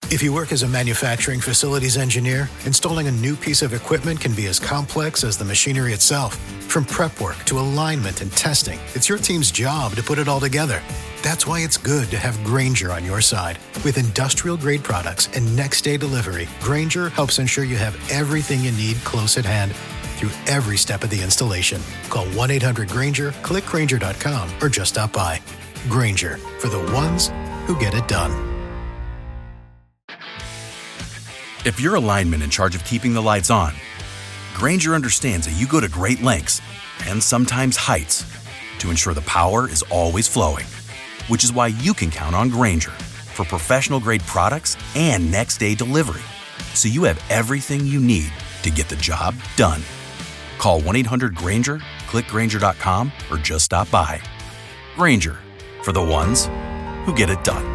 If you work as a manufacturing facilities engineer, installing a new piece of equipment can be as complex as the machinery itself. From prep work to alignment and testing, it's your team's job to put it all together. That's why it's good to have Grainger on your side. With industrial-grade products and next-day delivery, Grainger helps ensure you have everything you need close at hand through every step of the installation. Call 1-800-GRAINGER, click Grainger.com, or just stop by. Grainger, for the ones who get it done. If you're a lineman in charge of keeping the lights on, Grainger understands that you go to great lengths and sometimes heights to ensure the power is always flowing, which is why you can count on Grainger for professional-grade products and next-day delivery, so you have everything you need to get the job done. Call 1-800-GRAINGER, click Grainger.com, or just stop by. Grainger, for the ones who get it done.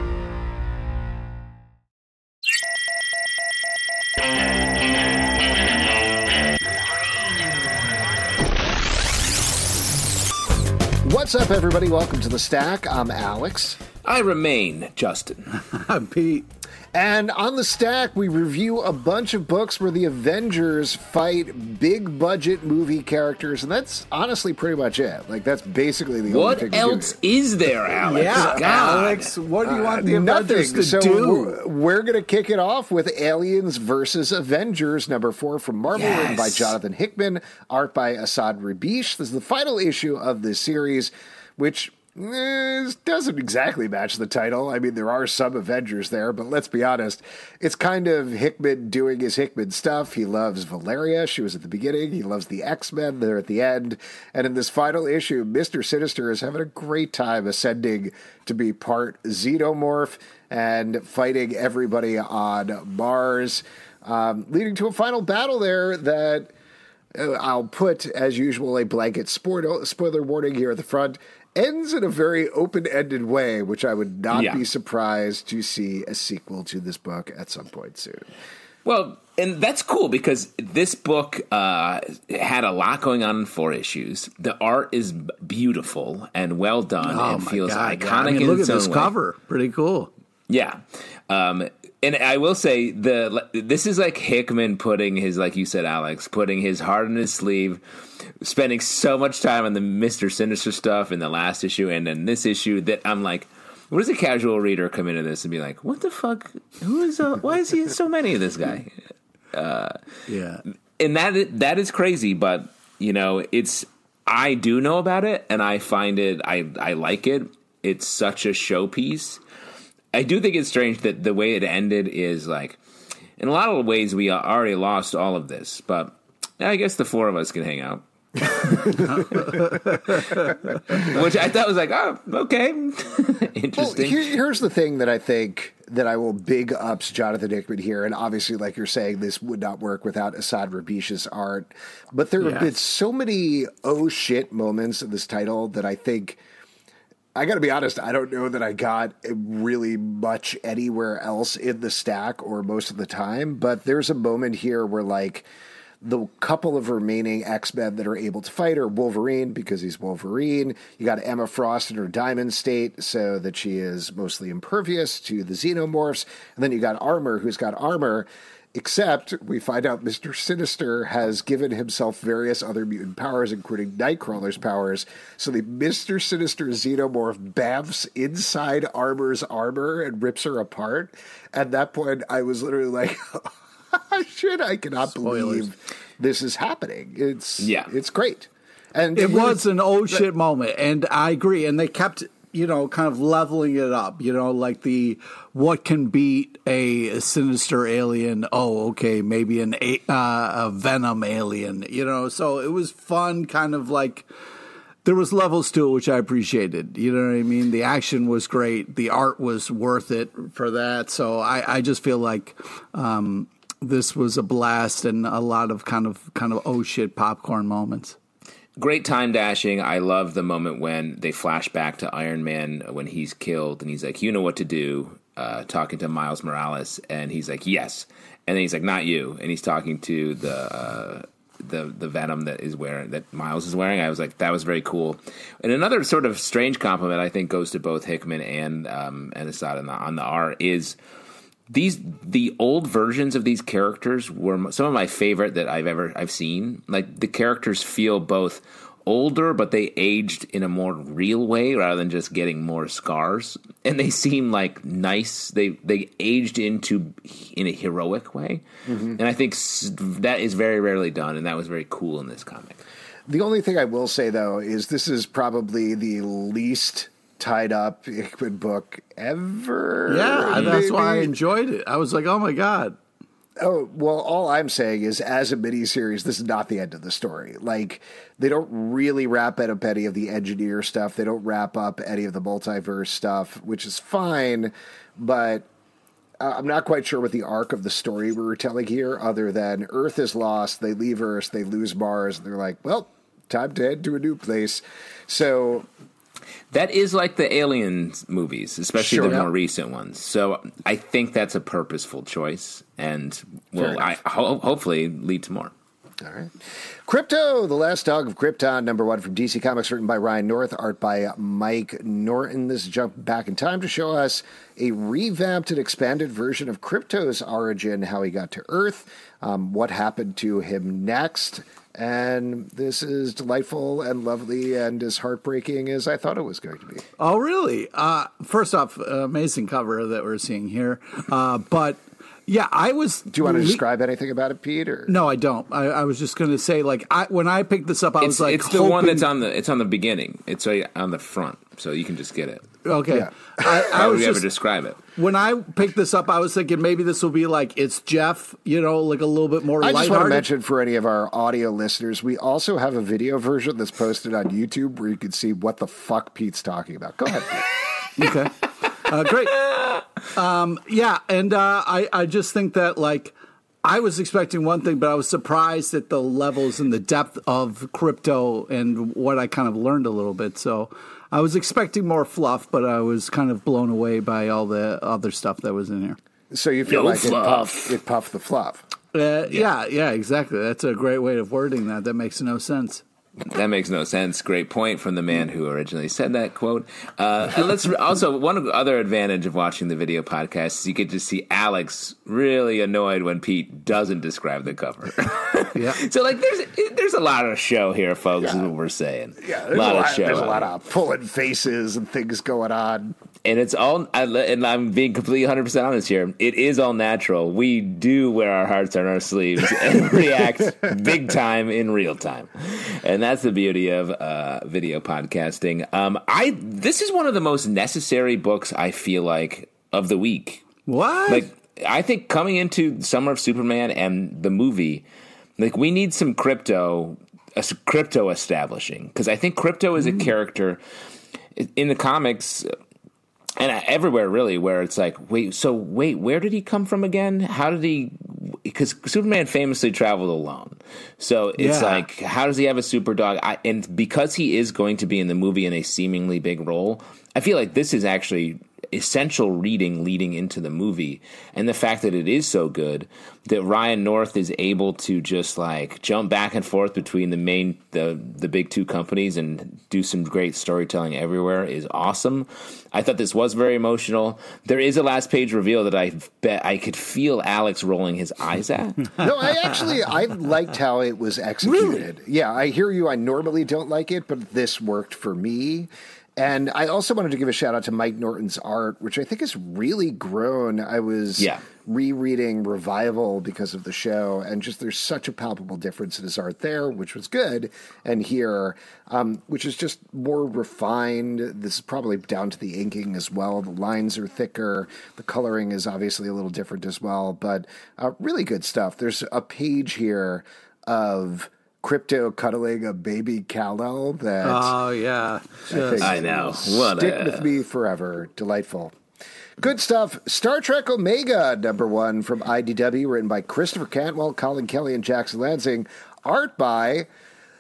What's up, everybody? Welcome to The Stack. I'm Alex. I remain Justin. I'm Pete. And on The Stack, we review a bunch of books where the Avengers fight big-budget movie characters, and that's honestly pretty much it. Like, that's basically the only thing we do. What else is there, Alex? Yeah, God. Alex, what do you want the Avengers to do? We're going to kick it off with Aliens versus Avengers, number 4 from Marvel, written by Jonathan Hickman, art by Asad Rabish. This is the final issue of this series, which doesn't exactly match the title. I mean, there are some Avengers there, but let's be honest. It's kind of Hickman doing his Hickman stuff. He loves Valeria. She was at the beginning. He loves the X-Men. They're at the end. And in this final issue, Mr. Sinister is having a great time ascending to be part Xenomorph and fighting everybody on Mars, leading to a final battle there that I'll put, as usual, a blanket spoiler warning here at the front. Ends in a very open-ended way, which I would not be surprised to see a sequel to this book at some point soon. Well, and that's cool because this book had a lot going on in 4 issues. The art is beautiful and well done and feels iconic in look its at own this way. cover. Pretty cool. Yeah. And I will say, this is like Hickman putting his, like you said, Alex, putting his heart on his sleeve, spending so much time on the Mr. Sinister stuff in the last issue and then this issue that I'm like, what does a casual reader come into this and be like, what the fuck? Why is he in so many of this guy? And that is crazy, but, you know, I do know about it, and I find it, I like it. It's such a showpiece. I do think it's strange that the way it ended is like, in a lot of ways, we already lost all of this, but I guess the 4 of us can hang out. Which I thought was like, oh, okay. Interesting. Well, here's the thing that I think that I will big ups Jonathan Hickman here, and obviously, like you're saying, this would not work without Asad Rabish's art, but there have been so many oh shit moments in this title that I think, I got to be honest, I don't know that I got really much anywhere else in the stack or most of the time, but there's a moment here where, like, the couple of remaining X-Men that are able to fight are Wolverine, because he's Wolverine. You got Emma Frost in her diamond state, so that she is mostly impervious to the Xenomorphs. And then you got Armor, who's got armor, except we find out Mr. Sinister has given himself various other mutant powers, including Nightcrawler's powers. So the Mr. Sinister Xenomorph bamfs inside Armor's armor and rips her apart. At that point, I was literally like, shit, I cannot believe this is happening. It's great. And it was an oh shit moment, and I agree. And they kept, kind of leveling it up, like what can beat a sinister alien? Oh, okay, maybe a Venom alien, so it was fun, kind of like, there was levels to it, which I appreciated. You know what I mean? The action was great. The art was worth it for that. So I just feel like, this was a blast and a lot of kind of oh shit popcorn moments. Great time dashing. I love the moment when they flash back to Iron Man when he's killed and he's like, you know what to do, talking to Miles Morales, and he's like, yes. And then he's like, not you. And he's talking to the Venom that Miles is wearing. I was like, that was very cool. And another sort of strange compliment I think goes to both Hickman and Assad on the art is the old versions of these characters were some of my favorite that I've seen. Like, the characters feel both older, but they aged in a more real way rather than just getting more scars. And they seem like nice. They aged in a heroic way. Mm-hmm. And I think that is very rarely done, and that was very cool in this comic. The only thing I will say, though, is this is probably the least tied up Hickman book ever. Yeah, that's why I enjoyed it. I was like, oh my God. Oh, well, all I'm saying is, as a miniseries, this is not the end of the story. Like, they don't really wrap up any of the engineer stuff. They don't wrap up any of the multiverse stuff, which is fine, but I'm not quite sure what the arc of the story we were telling here, other than Earth is lost, they leave Earth, they lose Mars, and they're like, well, time to head to a new place. So that is like the Aliens movies, especially the more recent ones. So I think that's a purposeful choice, and will hopefully lead to more. All right. Krypto, The Last Dog of Krypton, #1 from DC Comics, written by Ryan North, art by Mike Norton. This is jumping back in time to show us a revamped and expanded version of Krypto's origin, how he got to Earth, what happened to him next. And this is delightful and lovely and as heartbreaking as I thought it was going to be. Oh, really? First off, amazing cover that we're seeing here. But yeah, I was. Do you want to describe anything about it, Pete? Or? No, I don't. I was just going to say, like, when I picked this up, I was like, it's the one that's on the beginning. It's on the front, so you can just get it. Okay. Yeah. How would you ever describe it? When I picked this up, I was thinking maybe this will be like it's Jeff, like a little bit more lighthearted. I just want to mention for any of our audio listeners, we also have a video version that's posted on YouTube where you can see what the fuck Pete's talking about. Go ahead, Pete. Okay. Great. Yeah, and I just think that, like, I was expecting one thing, but I was surprised at the levels and the depth of Krypto and what I kind of learned a little bit. So I was expecting more fluff, but I was kind of blown away by all the other stuff that was in here. So you feel like it puffed the fluff. Yeah, exactly. That's a great way of wording that. That makes no sense. That makes no sense. Great point from the man who originally said that quote. And let's also, one other advantage of watching the video podcast is you get to see Alex really annoyed when Pete doesn't describe the cover. Yeah. So, like, there's a lot of show here, folks, is what we're saying. Yeah, there's a lot of pulling faces and things going on. And it's all, and I'm being completely 100% honest here, it is all natural. We do wear our hearts on our sleeves and react big time in real time. And that's the beauty of video podcasting. This is one of the most necessary books, I feel like, of the week. What? Like, I think coming into Summer of Superman and the movie, like, we need some Krypto establishing. Because I think Krypto is a character in the comics and everywhere, really, where it's like, wait, where did he come from again? How did he... Because Superman famously traveled alone. So it's like, how does he have a super dog? And because he is going to be in the movie in a seemingly big role, I feel like this is actually essential reading leading into the movie. And the fact that it is so good that Ryan North is able to just like jump back and forth between the big two companies and do some great storytelling everywhere is awesome. I thought this was very emotional. There is a last page reveal that I bet I could feel Alex rolling his eyes at. No, I liked how it was executed. Really? Yeah, I hear you. I normally don't like it, but this worked for me. And I also wanted to give a shout out to Mike Norton's art, which I think has really grown. I was rereading Revival because of the show, and just there's such a palpable difference in his art there, which was good, and here, which is just more refined. This is probably down to the inking as well. The lines are thicker. The coloring is obviously a little different as well, but really good stuff. There's a page here of Krypto cuddling a baby Kal-El that I know. Stick with me forever. Delightful. Good stuff. Star Trek Omega, #1 from IDW, written by Christopher Cantwell, Colin Kelly, and Jackson Lansing. Art by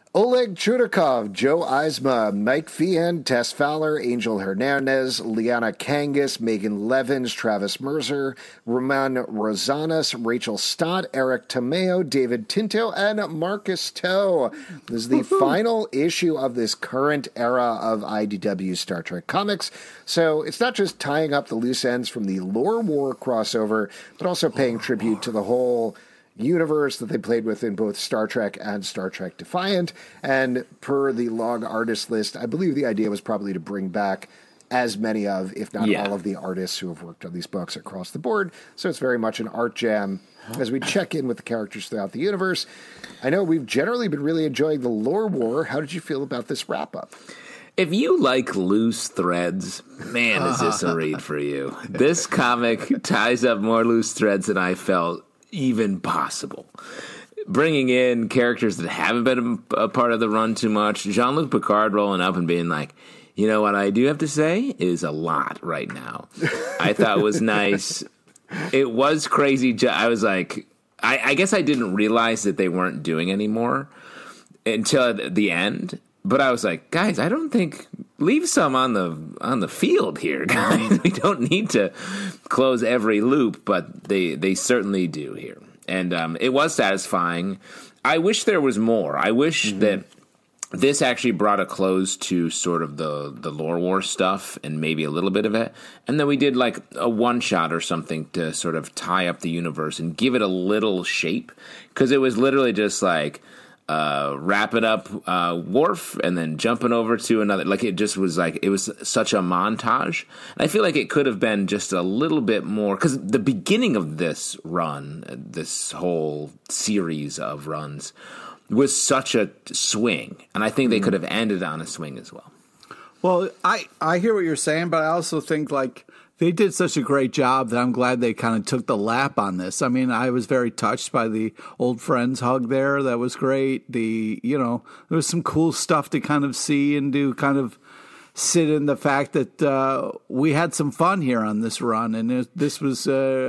Oleg Chudakov, Joe Eisma, Mike Feehan, Tess Fowler, Angel Hernandez, Liana Kangas, Megan Levins, Travis Mercer, Roman Rosanas, Rachel Stott, Eric Tomeo, David Tinto, and Marcus Toe. This is the final issue of this current era of IDW Star Trek comics. So it's not just tying up the loose ends from the Lore War crossover, but also paying tribute to the whole universe that they played with in both Star Trek and Star Trek Defiant. And per the log artist list, I believe the idea was probably to bring back as many of, if not all of the artists who have worked on these books across the board. So it's very much an art jam as we check in with the characters throughout the universe. I know we've generally been really enjoying the Lore War. How did you feel about this wrap-up? If you like loose threads, man, is this a read for you. This comic ties up more loose threads than I felt even possible. Bringing in characters that haven't been a part of the run too much. Jean-Luc Picard rolling up and being like, you know what I do have to say is a lot right now. I thought it was nice. It was crazy. I was like, I guess I didn't realize that they weren't doing anymore until at the end. But I was like, guys, I don't think leave some on the field here, guys. We don't need to close every loop, but they certainly do here, and it was satisfying. I wish there was more. I wish that this actually brought a close to sort of the Lore War stuff and maybe a little bit of it, and then we did like a one shot or something to sort of tie up the universe and give it a little shape, because it was literally just like, wrapping up Worf and then jumping over to another. Like, it just was like, it was such a montage. And I feel like it could have been just a little bit more, because the beginning of this run, this whole series of runs, was such a swing. And I think they could have ended on a swing as well. Well, I hear what you're saying, but I also think, like, they did such a great job that I'm glad they kind of took the lap on this. I mean, I was very touched by the old friends hug there. That was great. There was some cool stuff to kind of see and to kind of sit in the fact that we had some fun here on this run, and this was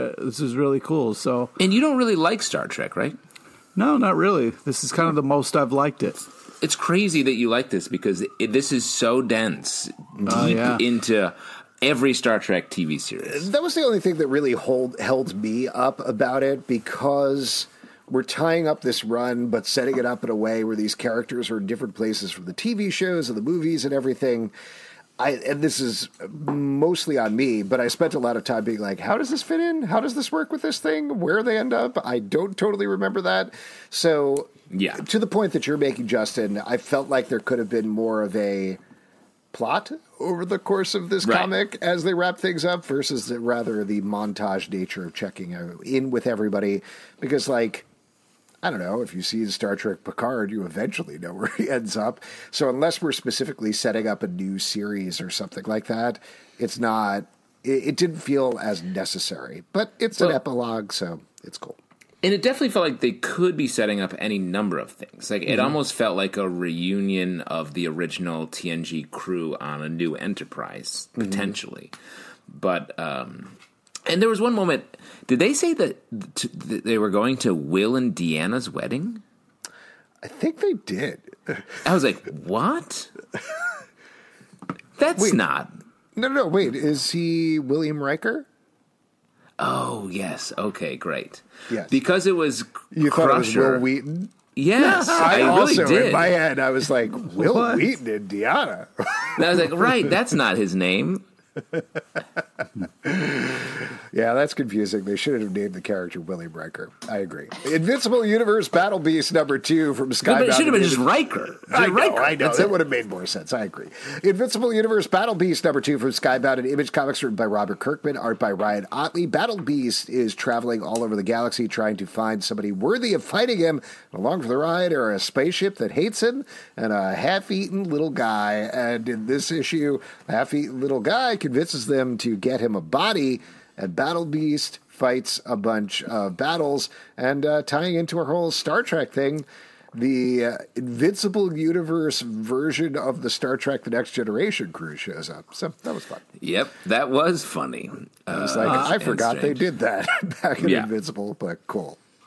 really cool. So, and you don't really like Star Trek, right? No, not really. This is kind of the most I've liked it. It's crazy that you like this, because this is so dense, deep into every Star Trek TV series. That was the only thing that really held me up about it, because we're tying up this run, but setting it up in a way where these characters are in different places from the TV shows and the movies and everything. And this is mostly on me, but I spent a lot of time being like, how does this fit in? How does this work with this thing? Where they end up? I don't totally remember that. So, to the point that you're making, Justin, I felt like there could have been more of a plot over the course of this comic as they wrap things up, versus rather the montage nature of checking in with everybody. Because, like, I don't know, if you see Star Trek Picard, you eventually know where he ends up. So unless we're specifically setting up a new series or something like that, it didn't feel as necessary. But it's an epilogue, so it's cool. And it definitely felt like they could be setting up any number of things. Like, it almost felt like a reunion of the original TNG crew on a new Enterprise, potentially. But, and there was one moment, did they say that they were going to Will and Deanna's wedding? I think they did. I was like, what? That's not. No, wait. Is he William Riker? Oh, yes. Okay, great. Yes. Because it was You Crusher. thought it was Will Wheaton? Yes, I also, really did. In did. my head, I was like, Will Wheaton and Deanna. And I was like, right, that's not his name. Yeah, that's confusing. They should have named the character William Riker. I agree. Invincible Universe Battle Beast #2 from Skybound. But it should have been just Riker. I know. That would have made more sense. I agree. Invincible Universe Battle Beast #2 from Skybound and Image Comics, written by Robert Kirkman, art by Ryan Ottley. Battle Beast is traveling all over the galaxy trying to find somebody worthy of fighting him. Along for the ride are a spaceship that hates him and a half-eaten little guy. And in this issue, the half-eaten little guy convinces them to get him a body, and Battle Beast fights a bunch of battles. And tying into our whole Star Trek thing, the Invincible Universe version of the Star Trek The Next Generation crew shows up. So that was fun. Yep, that was funny. I was like, I forgot they did that back in Invincible, but cool.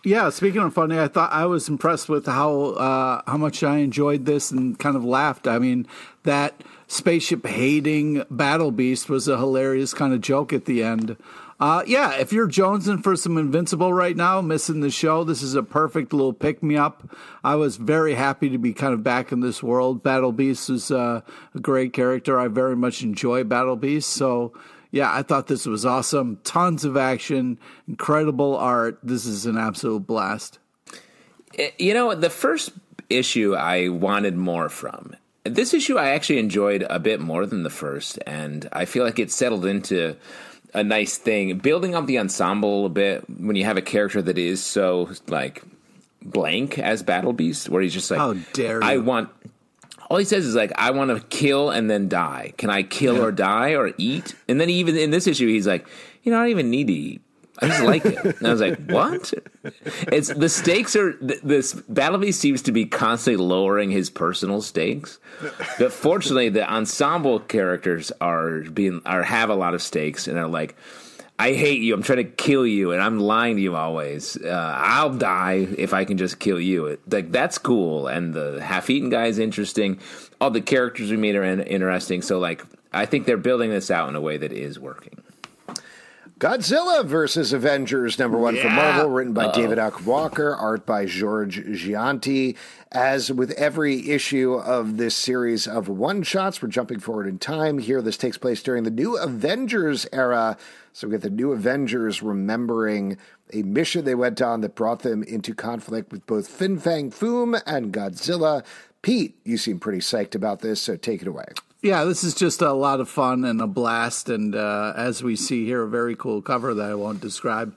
Yeah, speaking of funny, I thought I was impressed with how much I enjoyed this and kind of laughed. I mean, that spaceship hating battle beast was a hilarious kind of joke at the end. Yeah, if you're jonesing for some Invincible right now, missing the show, this is a perfect little pick-me-up. I was very happy to be kind of back in this world. Battle Beast is a great character. I very much enjoy Battle Beast. So, yeah, I thought this was awesome. Tons of action, incredible art. This is an absolute blast. You know, the first issue I wanted more from. This issue I actually enjoyed a bit more than the first, and I feel like it settled into a nice thing, building up the ensemble a bit when you have a character that is so like blank as Battle Beast, where he's just like, how dare you? All he says is like, I want to kill and then die. Can I kill or die or eat? And then even in this issue, he's like, I don't even need to eat. I just like it. And I was like, what? It's the stakes are this Battle Beast seems to be constantly lowering his personal stakes. But fortunately, the ensemble characters have a lot of stakes and are like, I hate you. I'm trying to kill you, and I'm lying to you always. I'll die if I can just kill you. That's cool. And the half-eaten guy is interesting. All the characters we meet are interesting. So I think they're building this out in a way that is working. Godzilla versus Avengers #1 from Marvel, written by David Ack Walker, art by George Gianti. As with every issue of this series of one-shots, we're jumping forward in time. Here, this takes place during the New Avengers era. So we get the New Avengers remembering a mission they went on that brought them into conflict with both Fin Fang Foom and Godzilla. Pete, you seem pretty psyched about this, so take it away. Yeah, this is just a lot of fun and a blast, and as we see here, a very cool cover that I won't describe.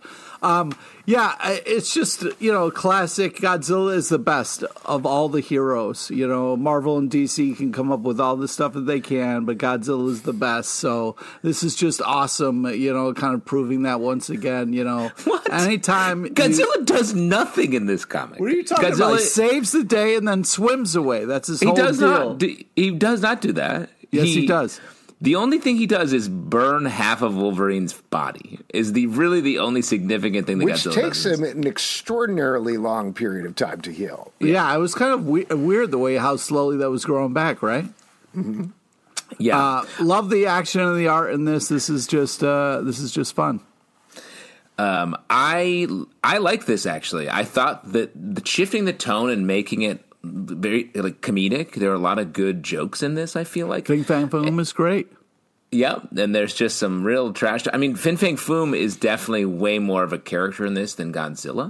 It's just, classic. Godzilla is the best of all the heroes. Marvel and DC can come up with all the stuff that they can, but Godzilla is the best. So this is just awesome, kind of proving that once again, What? Anytime. Godzilla does nothing in this comic. What are you talking about? He saves the day and then swims away. That's his whole deal. He does not do that. Yes, he does. The only thing he does is burn half of Wolverine's body. Is really the only significant thing that Godzilla does. Which takes him an extraordinarily long period of time to heal. Yeah, it was kind of weird the way how slowly that was growing back, right? Mm-hmm. Yeah, love the action and the art in this. This is just fun. I like this actually. I thought that shifting the tone and making it very comedic. There are a lot of good jokes in this, I feel like. Fin Fang Foom is great. Yeah, and there's just some real trash. I mean, Fin Fang Foom is definitely way more of a character in this than Godzilla,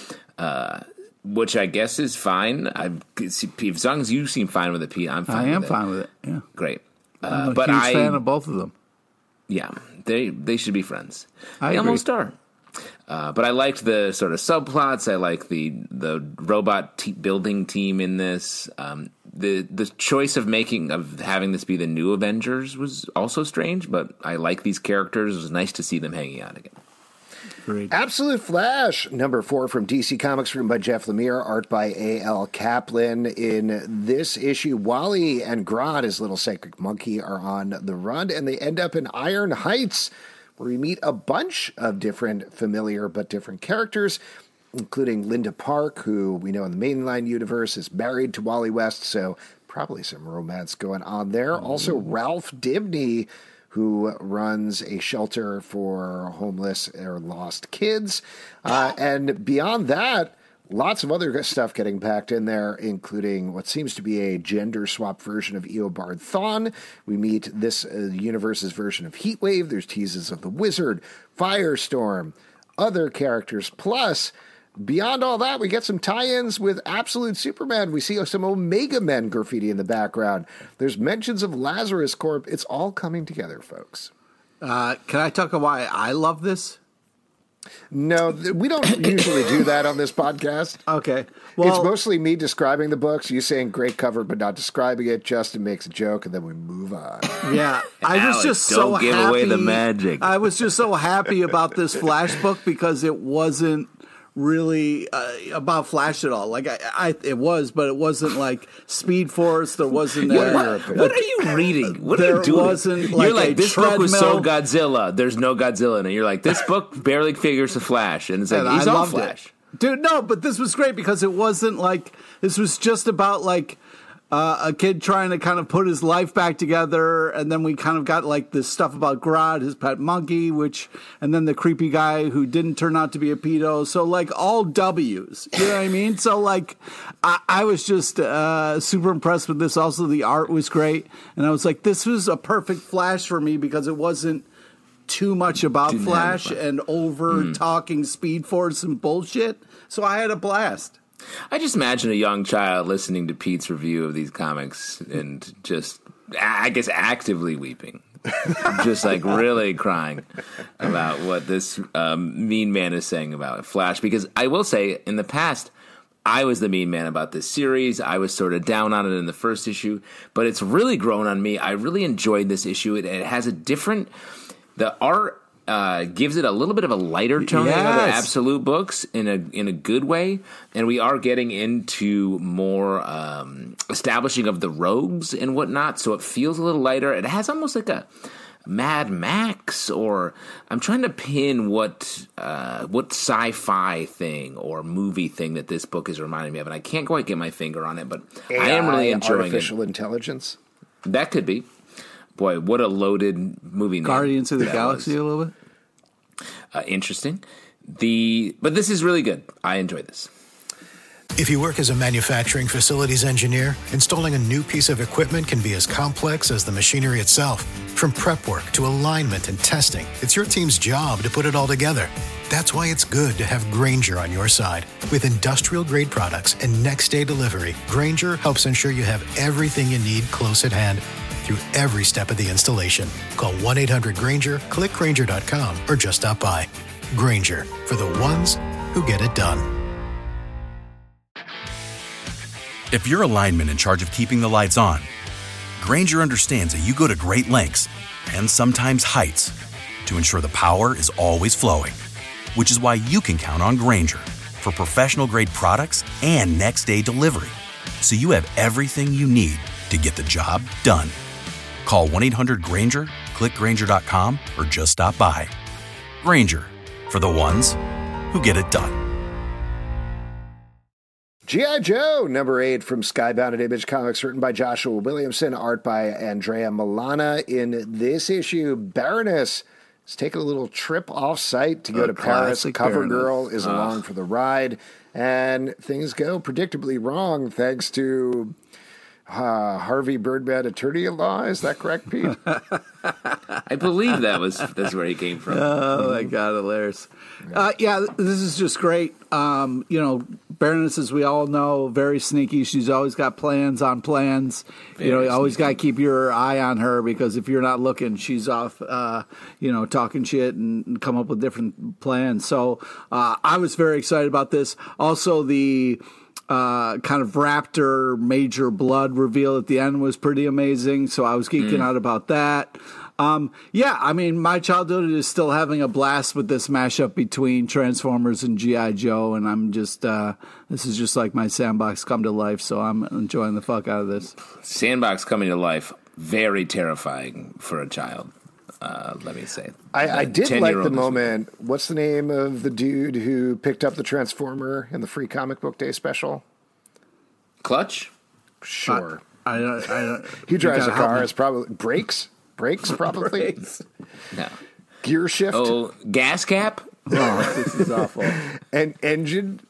which I guess is fine. As long as you seem fine with it, Pete, I'm fine with it. I am fine with it, yeah. Great. I'm a huge fan of both of them. Yeah, they should be friends. They almost are. But I liked the sort of subplots. I like the robot building team in this. The choice of having this be the New Avengers was also strange, but I like these characters. It was nice to see them hanging out again. Great. Absolute Flash, #4 from DC Comics, written by Jeff Lemire, art by A.L. Kaplan. In this issue, Wally and Grodd, his little psychic monkey, are on the run, and they end up in Iron Heights, where we meet a bunch of different familiar but different characters, including Linda Park, who we know in the mainline universe is married to Wally West, so probably some romance going on there. Also, Ralph Dibny, who runs a shelter for homeless or lost kids. And beyond that, lots of other stuff getting packed in there, including what seems to be a gender-swapped version of Eobard Thawne. We meet this universe's version of Heatwave. There's teases of the Wizard, Firestorm, other characters. Plus, beyond all that, we get some tie-ins with Absolute Superman. We see some Omega Men graffiti in the background. There's mentions of Lazarus Corp. It's all coming together, folks. Can I talk about why I love this? No, we don't usually do that on this podcast. Okay. Well, it's mostly me describing the books, you saying great cover but not describing it. Justin makes a joke, and then we move on. Yeah. I was just so happy. Don't give away the magic. I was just so happy about this Flash book because it wasn't really about Flash at all. Like it was, but it wasn't like Speed Force. There wasn't. What are you reading? What are you doing? Wasn't like you're like this book was so Godzilla. There's no Godzilla in it. You're like this book barely figures the Flash, and it's like he's all Flash. Dude, no, but this was great because it wasn't like, this was just about like a kid trying to kind of put his life back together, and then we kind of got like this stuff about Grodd, his pet monkey, and then the creepy guy who didn't turn out to be a pedo. So like all W's, you know what I mean? So like I was just super impressed with this. Also, the art was great, and I was like, this was a perfect Flash for me because it wasn't too much about Flash and over talking Speed Force and bullshit. So I had a blast. I just imagine a young child listening to Pete's review of these comics and just, I guess, actively weeping. Just like really crying about what this mean man is saying about Flash. Because I will say, in the past, I was the mean man about this series. I was sort of down on it in the first issue, but it's really grown on me. I really enjoyed this issue. It has a different, the art gives it a little bit of a lighter tone than other Absolute books in a good way, and we are getting into more establishing of the rogues and whatnot, so it feels a little lighter. It has almost like a Mad Max, or I'm trying to pin what sci-fi thing or movie thing that this book is reminding me of, and I can't quite get my finger on it, but AI, I am really enjoying artificial intelligence. That could be. Boy, what a loaded movie name. Guardians of the Galaxy a little bit. Interesting. But this is really good. I enjoy this. If you work as a manufacturing facilities engineer, installing a new piece of equipment can be as complex as the machinery itself. From prep work to alignment and testing, it's your team's job to put it all together. That's why it's good to have Grainger on your side. With industrial-grade products and next-day delivery, Grainger helps ensure you have everything you need close at hand through every step of the installation. Call 1-800-GRAINGER, click Grainger.com, or just stop by. Grainger, for the ones who get it done. If you're a lineman in charge of keeping the lights on, Grainger understands that you go to great lengths and sometimes heights to ensure the power is always flowing, which is why you can count on Grainger for professional-grade products and next-day delivery, so you have everything you need to get the job done. Call 1-800-GRAINGER, click Grainger.com, or just stop by. Grainger, for the ones who get it done. G.I. Joe, number 8 from Skybound at Image Comics, written by Joshua Williamson, art by Andrea Milana. In this issue, Baroness is taking a little trip off-site to go to Paris. CoverGirl is along for the ride, and things go predictably wrong thanks to Harvey Birdman, attorney-in-law. Is that correct, Pete? I believe that's where he came from. Oh my God, hilarious! Yeah, this is just great. Baroness, as we all know, very sneaky. She's always got plans on plans. You always got to keep your eye on her, because if you're not looking, she's off, talking shit and come up with different plans. So I was very excited about this. Also, the kind of Raptor Major Blood reveal at the end was pretty amazing, so I was geeking out about that. My childhood is still having a blast with this mashup between Transformers and G.I. Joe, and I'm just, this is just like my Sandbox come to life, so I'm enjoying the fuck out of this. Sandbox coming to life, very terrifying for a child. Let me say. I did like the moment. What's the name of the dude who picked up the Transformer in the free comic book day special? Clutch? Sure. I don't. He drives a car. It's probably brakes, probably. Brakes. No. Gear shift. Oh, gas cap? Oh, this is awful. And engine.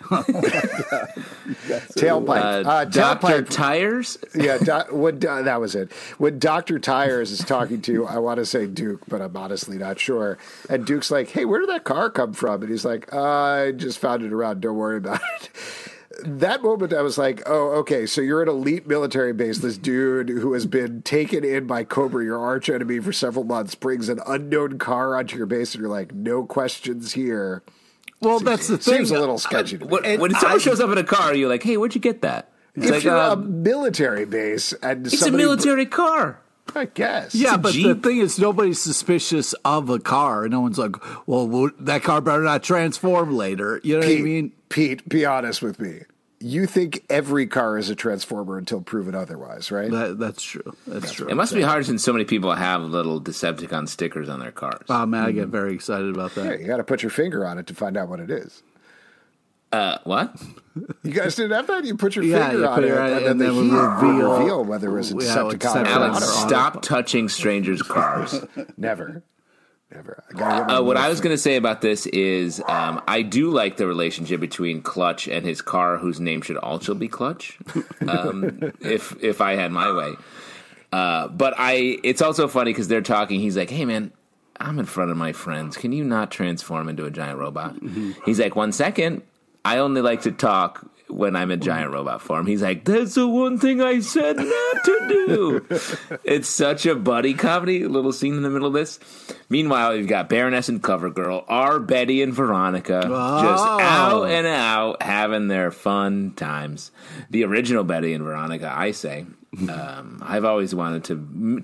Tailpipe. Dr. Tailpipe. Tires? Yeah, that was it. When Dr. Tires is talking to, I want to say Duke, but I'm honestly not sure. And Duke's like, hey, where did that car come from? And he's like, I just found it around. Don't worry about it. That moment, I was like, oh, okay, so you're an elite military base. This dude who has been taken in by Cobra, your arch enemy, for several months, brings an unknown car onto your base, and you're like, no questions here. Well, that's the thing. Seems a little sketchy to me. When someone shows up in a car, you're like, hey, where'd you get that? It's if you're a military base and it's a military car. I guess. Yeah, but the thing is, nobody's suspicious of a car. No one's like, well, that car better not transform later. You know what I mean? Pete, be honest with me. You think every car is a Transformer until proven otherwise, right? That's true. That's true. It must be hard since so many people have little Decepticon stickers on their cars. Oh, man, I get very excited about that. Yeah, you got to put your finger on it to find out what it is. What? You guys didn't have that? You put your finger on it, and then the heat would reveal whether it was a Decepticon. Alex, stop touching strangers' cars. Never. What I was going to say about this is I do like the relationship between Clutch and his car, whose name should also be Clutch, if I had my way. But it's also funny because they're talking. He's like, hey, man, I'm in front of my friends. Can you not transform into a giant robot? Mm-hmm. He's like, 1 second. I only like to talk when I'm in giant robot form. He's like, that's the one thing I said not to do. It's such a buddy comedy, little scene in the middle of this. Meanwhile, you've got Baroness and Covergirl, our Betty and Veronica, just out and out having their fun times. The original Betty and Veronica, I say. I've always wanted to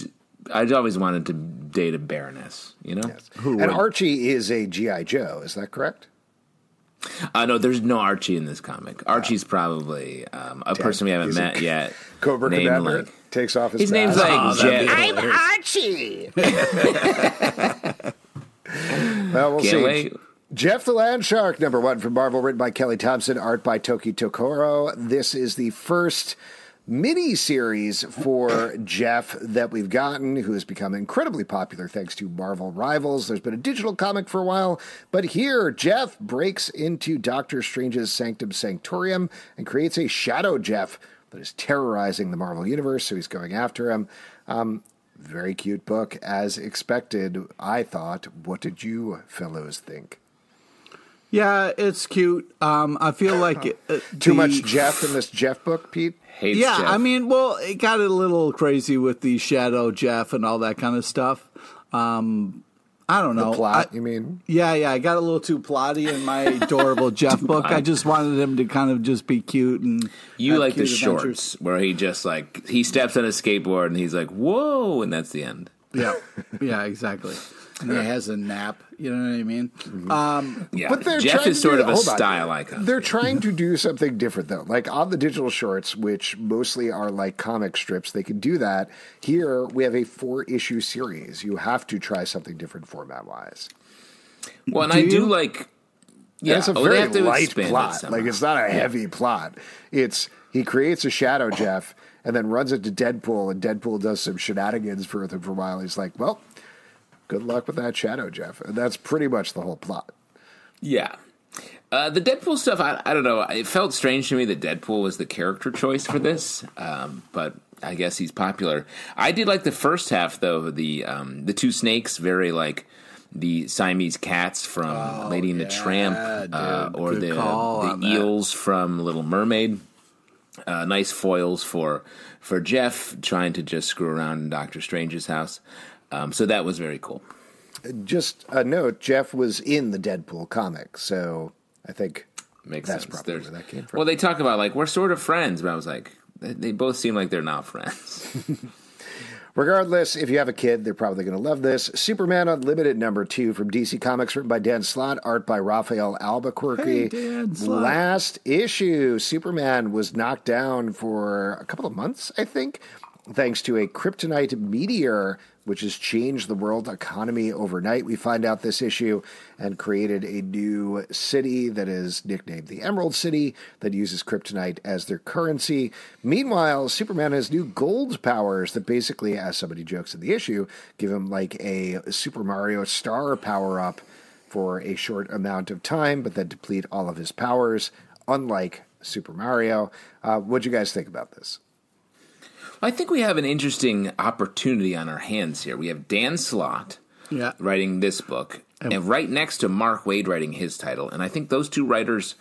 date a Baroness, you know? Yes. And Archie is a G.I. Joe, is that correct? No, there's no Archie in this comic. Archie's probably a person we haven't met yet. Cobra Commander takes off his name's like Jet. I'm Archie! Well, we'll see. Wait. Jeff the Land Shark, #1 from Marvel, written by Kelly Thompson, art by Toki Tokoro. This is the first mini-series for Jeff that we've gotten, who has become incredibly popular thanks to Marvel Rivals. There's been a digital comic for a while, but here Jeff breaks into Doctor Strange's Sanctum Sanctorum and creates a Shadow Jeff that is terrorizing the Marvel Universe, so he's going after him. Very cute book, as expected, I thought. What did you fellows think? Yeah, it's cute. I feel like too much Jeff in this Jeff book, Pete? Jeff. I mean, well, it got a little crazy with the Shadow Jeff and all that kind of stuff. I don't know. The plot, you mean? Yeah, I got a little too plotty in my adorable Jeff book. I just wanted him to kind of just be cute and you like the adventures. shorts where he just he steps on a skateboard and he's like, whoa, and that's the end. Yeah, exactly. And he has a nap. You know what I mean? Yeah, but Jeff is sort of a style icon. They're trying to do something different, though. Like on the digital shorts, which mostly are like comic strips, they can do that. Here, we have a 4-issue series. You have to try something different format-wise. Well, and I do like... Yeah, it's a very light plot. Like, it's not a heavy plot. It's he creates a Shadow Jeff and then runs into Deadpool, and Deadpool does some shenanigans with him for a while. He's like, well... good luck with that Shadow Jeff. And that's pretty much the whole plot. Yeah. The Deadpool stuff, I don't know. It felt strange to me that Deadpool was the character choice for this, but I guess he's popular. I did like the first half, though. The two snakes, very like the Siamese cats from Lady and the Tramp, or the eels from Little Mermaid. Nice foils for Jeff trying to just screw around in Doctor Strange's house. So that was very cool. Just a note, Jeff was in the Deadpool comic, so I think that's probably where that came from. Well, they talk about, we're sort of friends, but I was like, they both seem like they're not friends. Regardless, if you have a kid, they're probably going to love this. Superman Unlimited #2 from DC Comics, written by Dan Slott, art by Raphael Albuquerque. Hey, Dan Slott. Last issue, Superman was knocked down for a couple of months, I think, thanks to a kryptonite meteor, which has changed the world economy overnight. We find out this issue and created a new city that is nicknamed the Emerald City that uses kryptonite as their currency. Meanwhile, Superman has new gold powers that basically, as somebody jokes in the issue, give him like a Super Mario star power-up for a short amount of time, but then deplete all of his powers, unlike Super Mario. What'd you guys think about this? I think we have an interesting opportunity on our hands here. We have Dan Slott writing this book, and right next to Mark Waid writing his title. And I think those two writers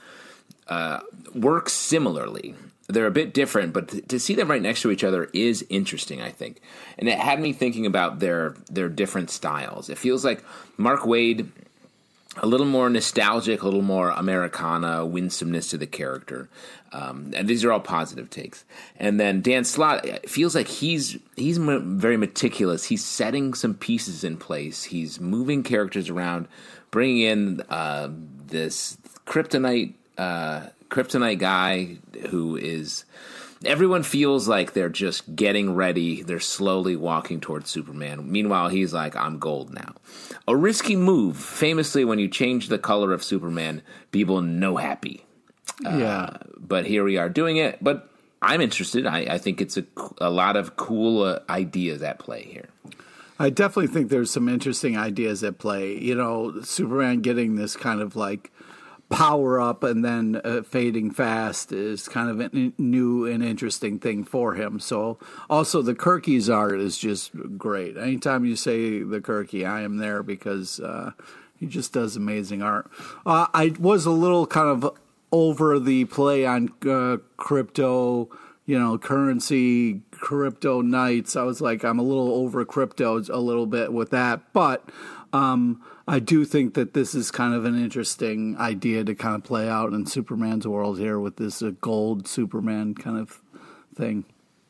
work similarly. They're a bit different, but to see them right next to each other is interesting, I think. And it had me thinking about their different styles. It feels like Mark Waid, a little more nostalgic, a little more Americana, winsomeness to the character. And these are all positive takes. And then Dan Slott, it feels like he's very meticulous. He's setting some pieces in place. He's moving characters around, bringing in this kryptonite guy who is everyone feels like they're just getting ready. They're slowly walking towards Superman. Meanwhile, he's like, I'm gold now. A risky move. Famously, when you change the color of Superman, people no happy. But here we are doing it. But I'm interested. I think it's a lot of cool ideas at play here. I definitely think there's some interesting ideas at play. You know, Superman getting this kind of like power up and then fading fast is kind of a new and interesting thing for him. So also the Kirky's art is just great. Anytime you say the Kirky, I am there because he just does amazing art. I was a little kind of over the play on crypto, currency, crypto nights. I was like, I'm a little over crypto a little bit with that. But I do think that this is kind of an interesting idea to kind of play out in Superman's world here with this gold Superman kind of thing.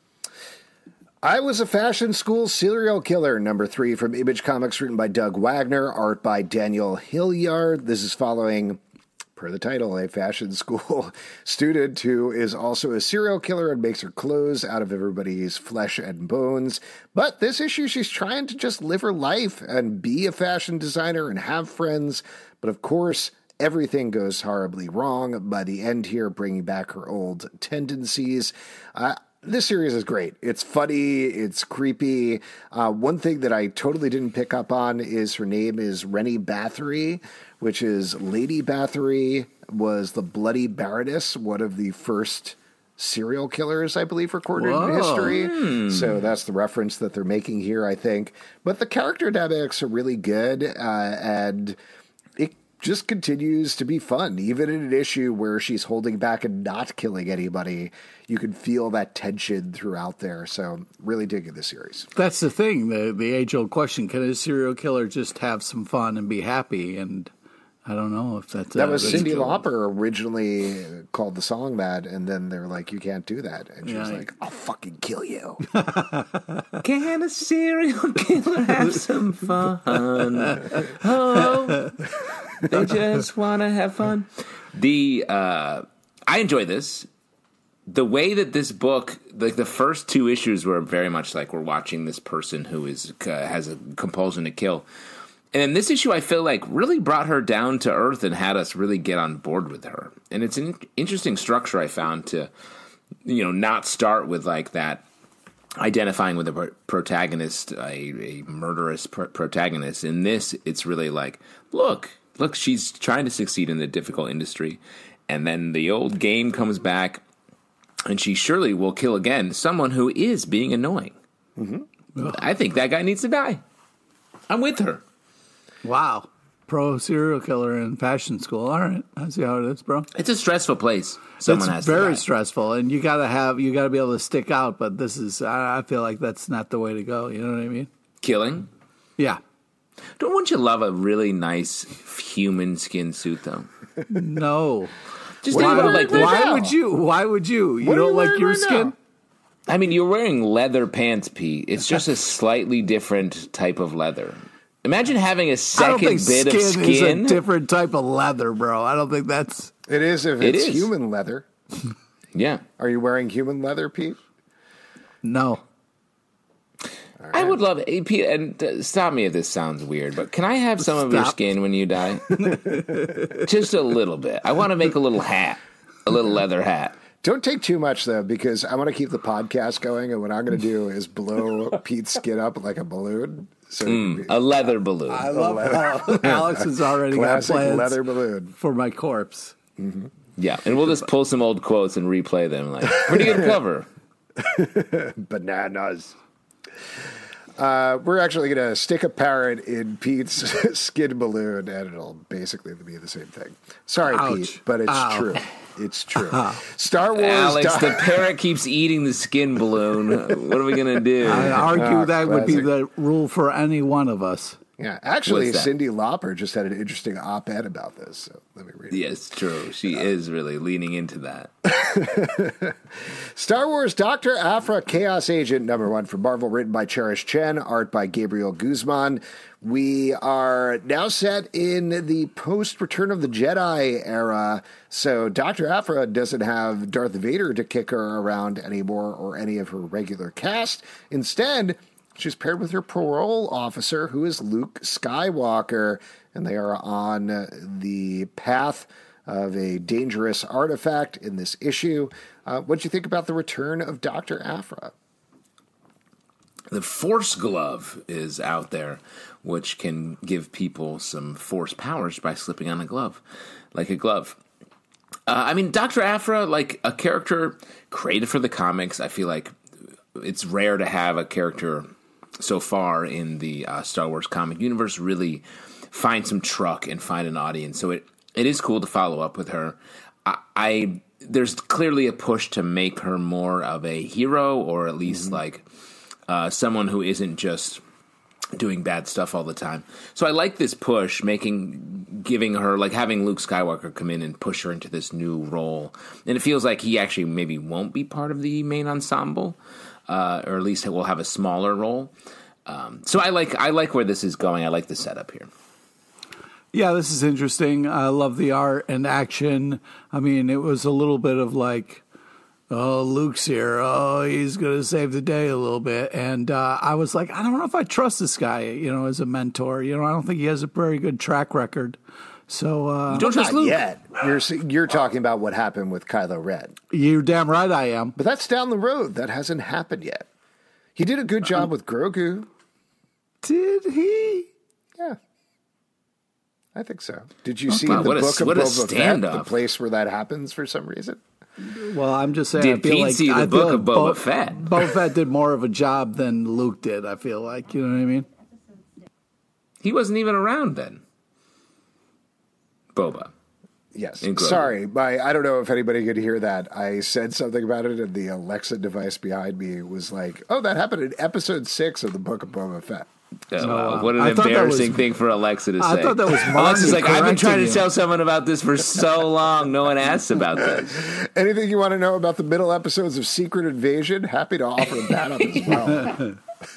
I Was a Fashion School Serial Killer, #3 from Image Comics, written by Doug Wagner, art by Daniel Hilliard. This is following, per the title, a fashion school student who is also a serial killer and makes her clothes out of everybody's flesh and bones. But this issue, she's trying to just live her life and be a fashion designer and have friends. But of course, everything goes horribly wrong by the end here, bringing back her old tendencies. This series is great. It's funny. It's creepy. One thing that I totally didn't pick up on is her name is Rennie Bathory, which is Lady Bathory, was the Bloody Baroness, one of the first serial killers, I believe, recorded in history. So that's the reference that they're making here, I think. But the character dynamics are really good, and it just continues to be fun. Even in an issue where she's holding back and not killing anybody, you can feel that tension throughout there. So really digging this series. That's the thing, the age-old question. Can a serial killer just have some fun and be happy? And I don't know if that's... That was Cyndi Lauper originally called the song that, and then they were like, you can't do that. And she was like, I'll fucking kill you. Can a serial killer have some fun? Oh, they just want to have fun. I enjoy this. The way that this book, like the first 2 issues were very much like we're watching this person who has a compulsion to kill. And in this issue, I feel like really brought her down to earth and had us really get on board with her. And it's an interesting structure I found to, not start with like that identifying with a protagonist, a murderous protagonist. In this, it's really like, look, she's trying to succeed in a difficult industry. And then the old game comes back, and she surely will kill again someone who is being annoying. Mm-hmm. I think that guy needs to die. I'm with her. Wow. Pro serial killer in fashion school. All right. I see how it is, bro. It's a stressful place. It's very stressful, and you gotta be able to stick out, but this is, I feel like that's not the way to go. You know what I mean? Killing? Yeah. Wouldn't you love a really nice human skin suit, though? No. Just think about it like this. Why would you? You don't like your skin? Now? I mean, you're wearing leather pants, Pete. It's just a slightly different type of leather. Imagine having a second bit of skin. Is a different type of leather, bro. I don't think that's... It is if it's human leather. Yeah. Are you wearing human leather, Pete? No. Right. I would love it. Pete, and stop me if this sounds weird, but can I have some of your skin when you die? Just a little bit. I want to make a little hat, a little leather hat. Don't take too much, though, because I want to keep the podcast going, and what I'm going to do is blow Pete's skin up like a balloon. So a leather balloon. I love how Alex has already got plans leather balloon for my corpse. Mm-hmm. Yeah, and we'll just pull some old quotes and replay them. Like, pretty good cover. Bananas. We're actually going to stick a parrot in Pete's skin balloon, and it'll basically be the same thing. Sorry, Ouch. Pete, but it's true. It's true. Star Wars. Alex, the parrot keeps eating the skin balloon. What are we going to do? I argue that would be the rule for any one of us. Yeah, actually, Cyndi Lauper just had an interesting op-ed about this. So let me read it. Yes, true. She is really leaning into that. Star Wars Dr. Aphra Chaos Agent #1 from Marvel, written by Cherish Chen, art by Gabriel Guzman. We are now set in the post-Return of the Jedi era, so Dr. Aphra doesn't have Darth Vader to kick her around anymore or any of her regular cast. Instead, she's paired with her parole officer, who is Luke Skywalker, and they are on the path of a dangerous artifact in this issue. What do you think about the return of Dr. Aphra? The Force Glove is out there, which can give people some Force powers by slipping on a glove, like a glove. Dr. Aphra, like a character created for the comics, I feel like it's rare to have a character so far in the Star Wars comic universe really find some truck and find an audience. So it is cool to follow up with her. There's clearly a push to make her more of a hero, or at least someone who isn't just doing bad stuff all the time. So I like this push, giving her, like having Luke Skywalker come in and push her into this new role. And it feels like he actually maybe won't be part of the main ensemble, or at least will have a smaller role. So I like where this is going. I like the setup here. Yeah, this is interesting. I love the art and action. I mean, it was a little bit of like, oh, Luke's here. Oh, he's going to save the day a little bit. And I was like, I don't know if I trust this guy, as a mentor. I don't think he has a very good track record. So you don't trust Luke yet. You're talking about what happened with Kylo Ren. You're damn right I am. But that's down the road. That hasn't happened yet. He did a good job with Grogu. Did he? Yeah. I think so. Did you see the book of Boba Fett, the place where that happens for some reason? Well, I'm just saying. Did Pete see the book of Boba Fett? Boba Fett did more of a job than Luke did, I feel like. You know what I mean? He wasn't even around then. Boba. Yes. Sorry, I don't know if anybody could hear that. I said something about it, and the Alexa device behind me was like, oh, that happened in episode 6 of the book of Boba Fett. What an embarrassing thing for Alexa to say. I thought that was Marnie. Alexa's like, I've been trying to tell someone about this for so long. No one asks about this. Anything you want to know about the middle episodes of Secret Invasion? Happy to offer that up as well.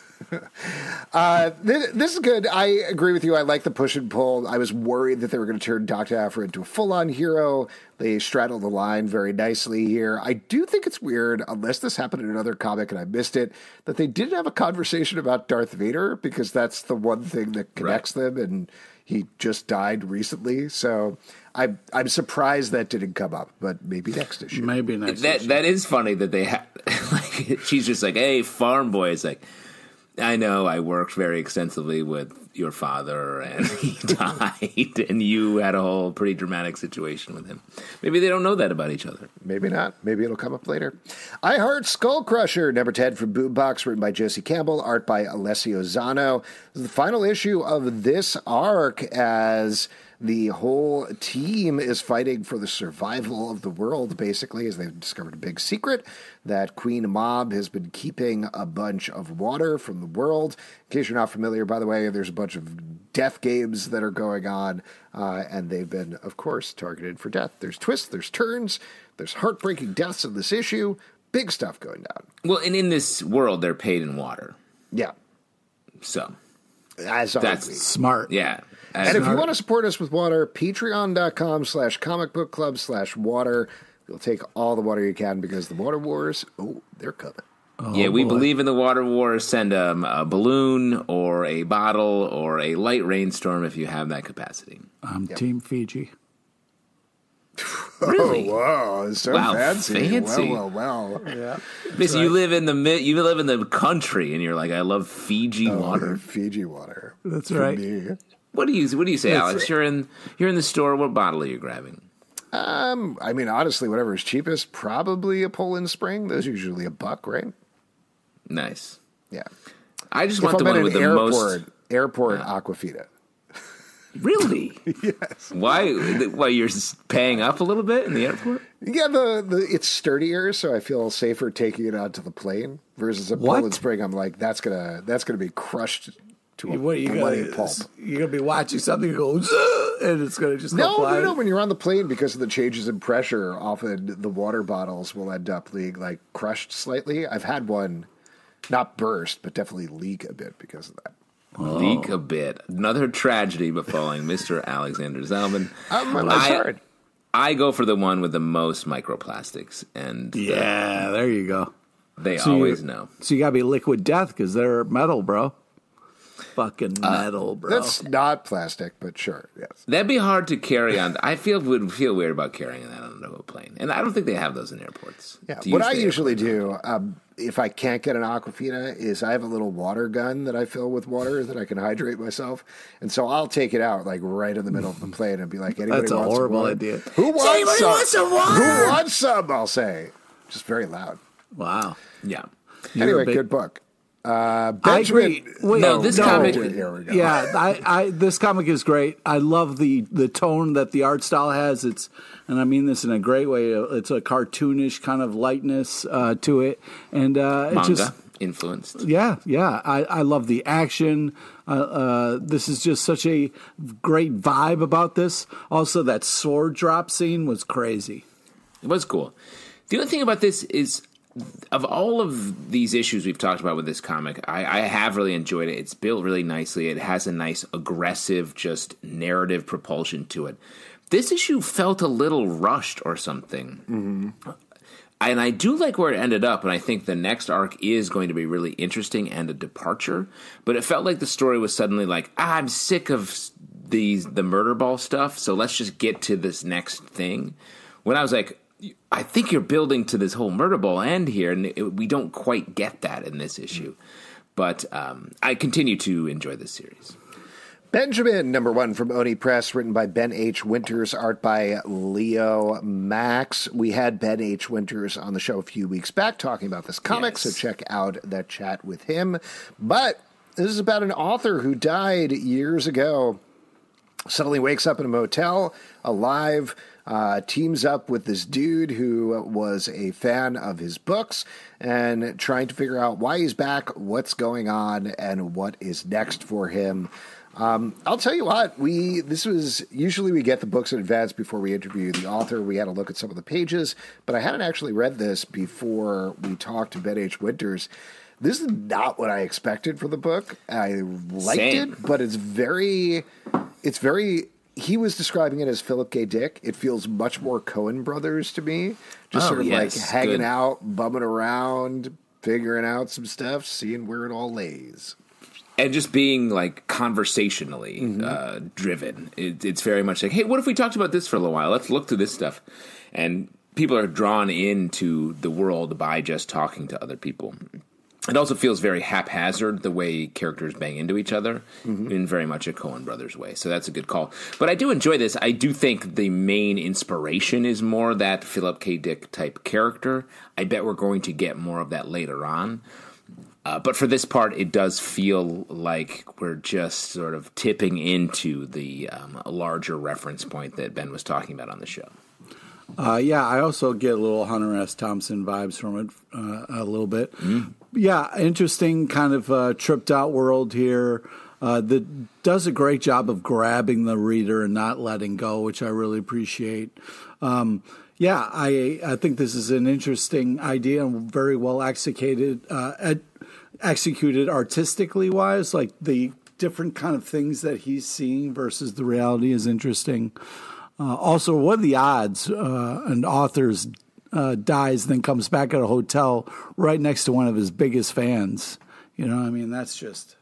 This is good. I agree with you. I like the push and pull. I was worried that they were going to turn Dr. Aphra into a full-on hero. They straddle the line very nicely here. I do think it's weird, unless this happened in another comic and I missed it, that they didn't have a conversation about Darth Vader, because that's the one thing that connects them, and he just died recently. So I'm surprised that didn't come up, but maybe next issue. Maybe next issue. That is funny that they have. She's just like, hey, farm boy. It's like, I know I worked very extensively with your father, and he died, and you had a whole pretty dramatic situation with him. Maybe they don't know that about each other. Maybe not. Maybe it'll come up later. I Heart Skull Crusher, #10 from Boombox, written by Josie Campbell, art by Alessio Zano. This is the final issue of this arc, as the whole team is fighting for the survival of the world, basically, as they've discovered a big secret that Queen Mob has been keeping a bunch of water from the world. In case you're not familiar, by the way, there's a bunch of death games that are going on, and they've been, of course, targeted for death. There's twists, there's turns, there's heartbreaking deaths in this issue. Big stuff going down. Well, and in this world, they're paid in water. Yeah. So. That's smart. Yeah. And if you want to support us with water, patreon.com/comicbookclub/water. You'll take all the water you can, because the water wars, they're coming. We believe in the water wars. Send a balloon or a bottle or a light rainstorm if you have that capacity. I'm Team Fiji. Really? Oh, wow. So fancy. Well. Yeah. Because you live in the country, and you're like, I love Fiji water. Fiji water. That's right. Me. What do you say, Alex? You're in the store. What bottle are you grabbing? Honestly, whatever is cheapest. Probably a Poland Spring. Those are usually $1, right? Nice. Yeah. I just want the one with the most airport Aquafina. Really? Yes. Why? You're paying up a little bit in the airport? Yeah, it's sturdier, so I feel safer taking it onto the plane versus a Poland Spring. I'm like, that's gonna be crushed to a bloody pulp. You're going to be watching something that goes, and it's going to just go flying. No. When you're on the plane, because of the changes in pressure, often the water bottles will end up being like crushed slightly. I've had one not burst, but definitely leak a bit because of that. Leak a bit. Another tragedy befalling Mr. Alexander Zalman. My life's hard. I go for the one with the most microplastics, and there you go. They always know. So you got to be Liquid Death because they're metal, bro. Fucking metal, bro. That's not plastic, but sure, yes. That'd be hard to carry on. Would feel weird about carrying that on a plane, and I don't think they have those in airports. Yeah, what I usually do, if I can't get an Aquafina, is I have a little water gun that I fill with water that I can hydrate myself, and so I'll take it out like right in the middle of the plane and be like, "Anybody That's wants a horrible some idea. Who wants some water? Who wants some?" I'll say, just very loud. Wow. Yeah. Anyway, good book. I agree. Wait, this comic. Here we go. Yeah, this comic is great. I love the tone that the art style has. And I mean this in a great way. It's a cartoonish kind of lightness to it, and Manga it just influenced. Yeah. I love the action. This is just such a great vibe about this. Also, that sword drop scene was crazy. It was cool. The only thing about this is, of all of these issues we've talked about with this comic, I have really enjoyed it. It's built really nicely. It has a nice, aggressive, just narrative propulsion to it. This issue felt a little rushed or something. Mm-hmm. And I do like where it ended up, and I think the next arc is going to be really interesting and a departure. But it felt like the story was suddenly like, I'm sick of the murder ball stuff, so let's just get to this next thing. When I was like, I think you're building to this whole murder ball end here, and we don't quite get that in this issue. But I continue to enjoy this series. Benjamin, #1 from Oni Press, written by Ben H. Winters, art by Leo Max. We had Ben H. Winters on the show a few weeks back talking about this comic, so check out that chat with him. But this is about an author who died years ago, suddenly wakes up in a motel, alive, teams up with this dude who was a fan of his books and trying to figure out why he's back, what's going on, and what is next for him. I'll tell you what, usually we get the books in advance before we interview the author. We had a look at some of the pages, but I hadn't actually read this before we talked to Ben H. Winters. This is not what I expected for the book. I liked it, but it's very, he was describing it as Philip K. Dick. It feels much more Coen Brothers to me. Just like hanging out, bumming around, figuring out some stuff, seeing where it all lays. And just being like conversationally driven. It's very much like, hey, what if we talked about this for a little while? Let's look through this stuff. And people are drawn into the world by just talking to other people. It also feels very haphazard, the way characters bang into each other, in very much a Coen Brothers way. So that's a good call. But I do enjoy this. I do think the main inspiration is more that Philip K. Dick type character. I bet we're going to get more of that later on. But for this part, it does feel like we're just sort of tipping into the larger reference point that Ben was talking about on the show. I also get a little Hunter S. Thompson vibes from it a little bit. Yeah, interesting kind of tripped out world here that does a great job of grabbing the reader and not letting go, which I really appreciate. I think this is an interesting idea and very well executed artistically wise. Like the different kind of things that he's seeing versus the reality is interesting. Also, what are the odds an author's dies, then comes back at a hotel right next to one of his biggest fans? You know, I mean, that's what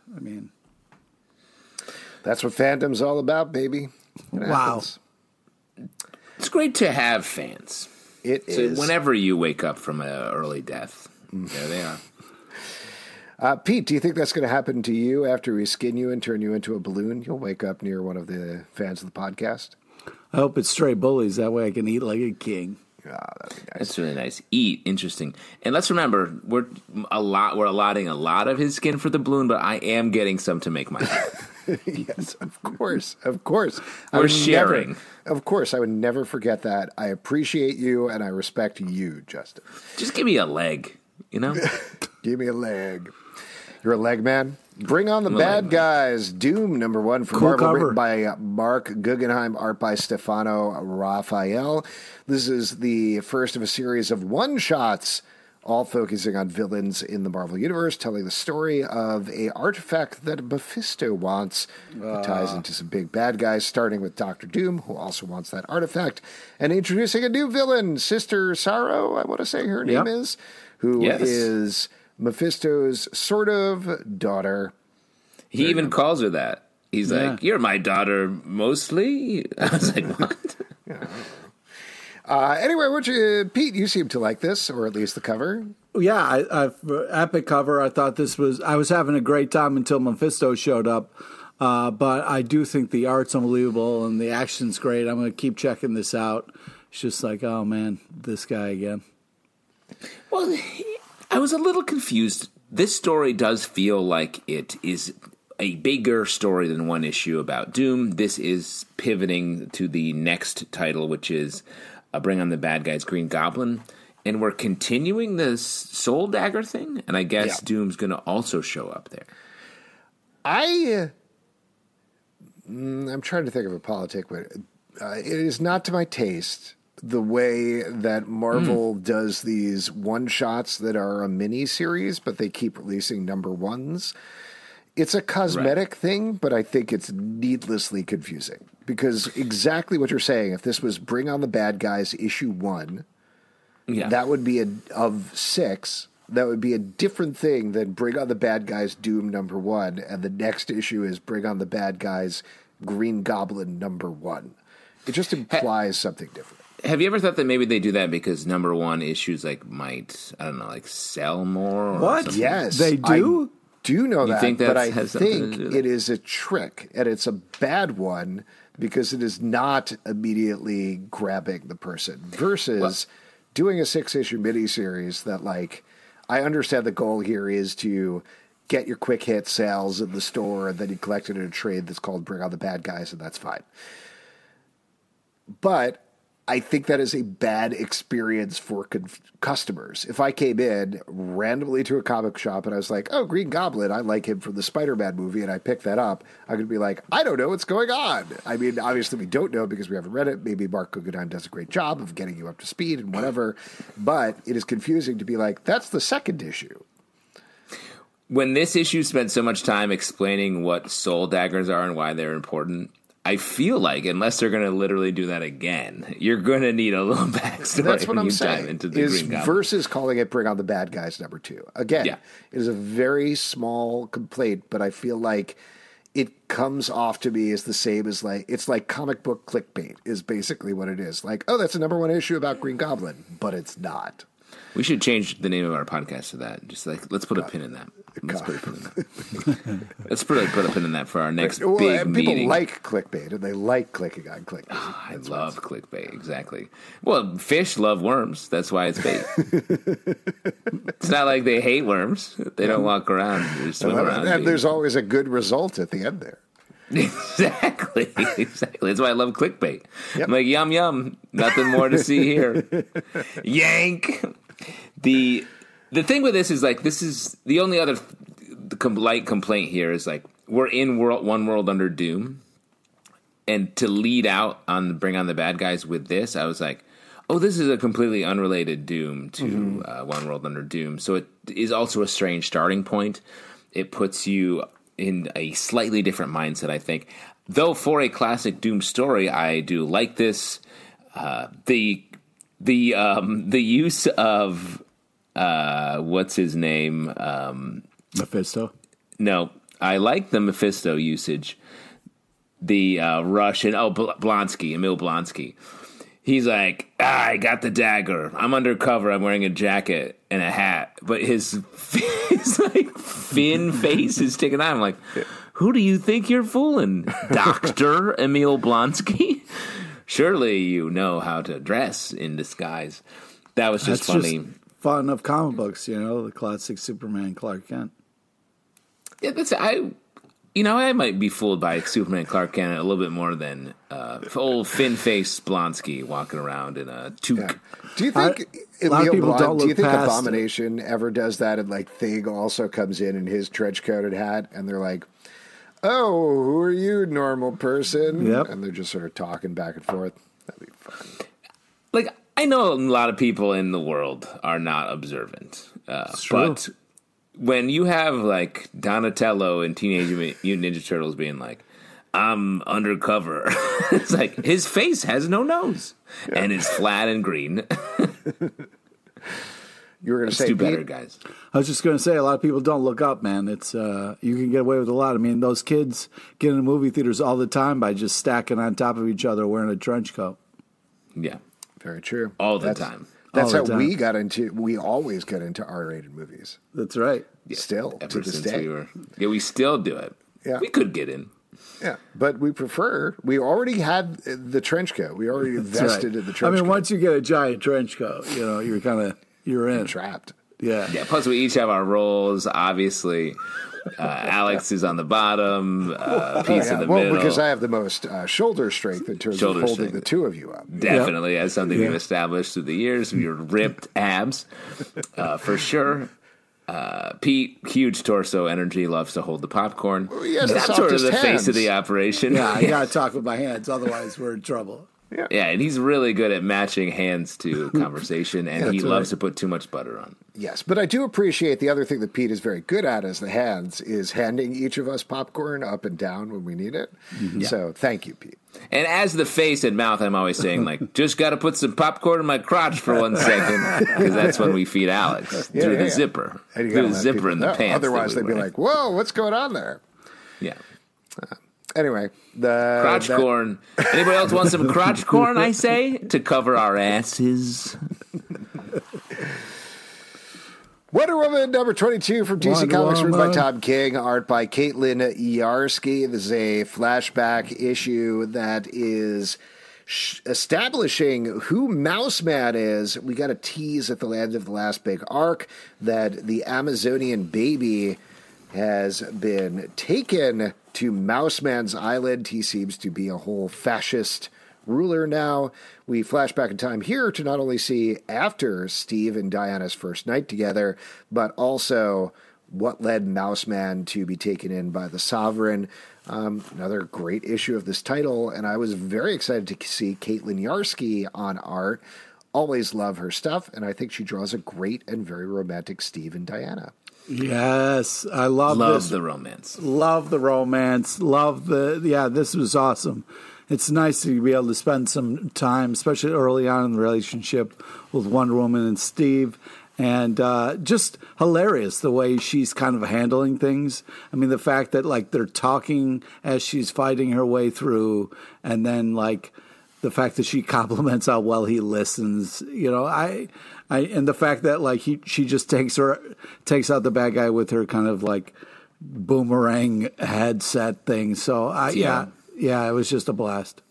fandom's all about, baby. Wow. It's great to have fans. It is. Whenever you wake up from an early death, there they are. Pete, do you think that's going to happen to you after we skin you and turn you into a balloon? You'll wake up near one of the fans of the podcast? I hope it's stray bullies. That way I can eat like a king. That'd be nice. That's really nice. Eat, interesting. And let's remember, we're allotting a lot of his skin for the balloon, but I am getting some to make myself. Yes, of course. We're sharing. Of course, I would never forget that. I appreciate you and I respect you, Justin. Just give me a leg, you know? Give me a leg. You're a leg man? Bring on the Bad Guys. Doom #1 from Marvel, cover. written by Mark Guggenheim, art by Stefano Raphael. This is the first of a series of one-shots, all focusing on villains in the Marvel Universe, telling the story of a artifact that Mephisto wants. It ties into some big bad guys, starting with Dr. Doom, who also wants that artifact, and introducing a new villain, Sister Sorrow, I want to say her name is, who is Mephisto's sort of daughter. He even calls her that. He's like, "You're my daughter, mostly." I was like, "What?" Anyway, Pete, you seem to like this, or at least the cover. Yeah, epic cover. I thought I was having a great time until Mephisto showed up. But I do think the art's unbelievable and the action's great. I'm going to keep checking this out. It's just like, oh man, this guy again. Well, I was a little confused. This story does feel like it is a bigger story than one issue about Doom. This is pivoting to the next title, which is Bring on the Bad Guys, Green Goblin. And we're continuing this Soul Dagger thing, and I guess Doom's going to also show up there. I'm trying to think of a politic, but it is not to my taste the way that Marvel does these one-shots that are a mini-series, but they keep releasing #1s. It's a cosmetic thing, but I think it's needlessly confusing. Because exactly what you're saying, if this was Bring on the Bad Guys issue 1, that would be of 6, that would be a different thing than Bring on the Bad Guys Doom #1, and the next issue is Bring on the Bad Guys Green Goblin #1. It just implies something different. Have you ever thought that maybe they do that because #1 issues might, I don't know, sell more? Or what? Something? Yes. They do? I do know You that, think but I has something think to do with it is a trick, and it's a bad one because it is not immediately grabbing the person versus doing a 6-issue miniseries that, I understand the goal here is to get your quick hit sales in the store, and then you collect it in a trade that's called Bring on the Bad Guys, and that's fine. But I think that is a bad experience for customers. If I came in randomly to a comic shop and I was like, oh, Green Goblin, I like him from the Spider-Man movie, and I picked that up, I'm going to be like, I don't know what's going on. I mean, obviously we don't know because we haven't read it. Maybe Mark Guggenheim does a great job of getting you up to speed and whatever. But it is confusing to be like, that's the second issue. When this issue spent so much time explaining what soul daggers are and why they're important, I feel like unless they're going to literally do that again, you're going to need a little backstory. That's what I'm saying. Dive into the Green Goblin. Versus calling it Bring on the Bad Guys #2. Again, it is a very small complaint, but I feel like it comes off to me as the same as it's like comic book clickbait is basically what it is. Like, oh, that's a #1 issue about Green Goblin, but it's not. We should change the name of our podcast to that. Just let's put a pin in that. Let's put a pin in that. Let's put a pin in that for our next big people meeting. People like clickbait, and they like clicking on clickbait. Oh, I love clickbait, exactly. Well, fish love worms. That's why it's bait. It's not like they hate worms. They don't walk around. They swim around. And there's always a good result at the end there. Exactly. That's why I love clickbait. Yep. I'm like, yum, yum. Nothing more to see here. Yank. The thing with this is this is the only other light complaint here is we're in one world under Doom, and to lead out on Bring on the Bad Guys with this, I was like, oh, this is a completely unrelated Doom to One World Under Doom. So it is also a strange starting point. It puts you in a slightly different mindset, I think. Though for a classic Doom story, I do like this. The use of what's his name? Mephisto? No, I like the Mephisto usage. The Russian, Blonsky, Emil Blonsky. He's like, I got the dagger. I'm undercover. I'm wearing a jacket and a hat. But his thin face is sticking out. I'm like, who do you think you're fooling? Dr. Emil Blonsky? Surely you know how to dress in disguise. That was just funny. Just fun of comic books, the classic Superman Clark Kent. Yeah, I might be fooled by Superman Clark Kent a little bit more than old Fin-faced Blonsky walking around in a toque. Yeah. Do you think Abomination ever does that, and like Thing also comes in his trench coat and hat, and they're like, "Oh, who are you, normal person?" Yep. And they're just sort of talking back and forth. That'd be fun. Like, I know a lot of people in the world are not observant, but when you have like Donatello and Teenage Mutant Ninja Turtles being like, "I'm undercover," it's like his face has no nose and it's flat and green. You were going to say, do better, guys. I was just going to say, a lot of people don't look up, man. It's you can get away with a lot. I mean, those kids get into movie theaters all the time by just stacking on top of each other wearing a trench coat. Yeah. Very true. All the time. That's how we always get into R-rated movies. That's right. Yeah. Still, to this day. We still do it. Yeah. We could get in. Yeah, but we already had the trench coat. We already invested in the trench coat. I mean, once you get a giant trench coat, you're in. Trapped. Yeah. Yeah. Plus, we each have our roles, obviously. Alex is on the bottom, Pete's in the middle. Because I have the most shoulder strength in terms of holding the two of you up. Definitely, as something we've established through the years. Your ripped abs, for sure. Pete, huge torso energy, loves to hold the popcorn. Well, that's sort of the face of the operation. Yeah, I got to talk with my hands, otherwise we're in trouble. Yeah, and he's really good at matching hands to conversation, and he loves to put too much butter on. Yes, but I do appreciate the other thing that Pete is very good at as the hands is handing each of us popcorn up and down when we need it. Mm-hmm. So thank you, Pete. And as the face and mouth, I'm always saying, like, just got to put some popcorn in my crotch for 1 second, because that's when we feed Alex through the zipper. Through the zipper in the pants. Otherwise, they'd be like, whoa, what's going on there? Yeah. Anyway, the crotch corn. Anybody else want some crotch corn? I say to cover our asses. Wonder Woman number 22 from DC Comics, written by Tom King, art by Caitlin Yarsky. This is a flashback issue that is establishing who Mouseman is. We got a tease at the end of the last big arc that the Amazonian baby has been taken to Mouseman's Island. He seems to be a whole fascist ruler now. We flash back in time here to not only see after Steve and Diana's first night together, but also what led Mouseman to be taken in by the Sovereign. Another great issue of this title, and I was very excited to see Caitlin Yarsky on art. Always love her stuff, and I think she draws a great and very romantic Steve and Diana. Yes, I love the romance. Love the romance. This was awesome. It's nice to be able to spend some time, especially early on in the relationship, with Wonder Woman and Steve. And just hilarious the way she's kind of handling things. I mean, the fact that, like, they're talking as she's fighting her way through, and then, like, the fact that she compliments how well he listens. And the fact that, like, she just takes out the bad guy with her kind of, like, boomerang headset thing. So, it was just a blast.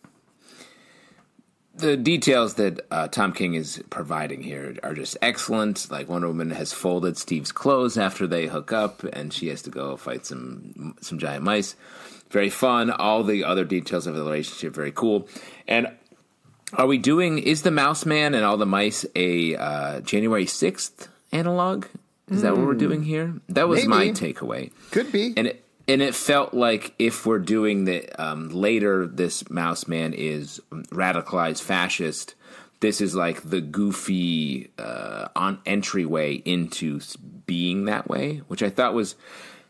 The details that Tom King is providing here are just excellent. Like, Wonder Woman has folded Steve's clothes after they hook up, and she has to go fight some giant mice. Very fun. All the other details of the relationship, very cool. And is the Mouseman and all the mice a January 6th analog? Is that what we're doing here? That was my takeaway. Could be. And it felt like if we're doing the later, this Mouseman is radicalized fascist. This is like the goofy entryway into being that way, which I thought was,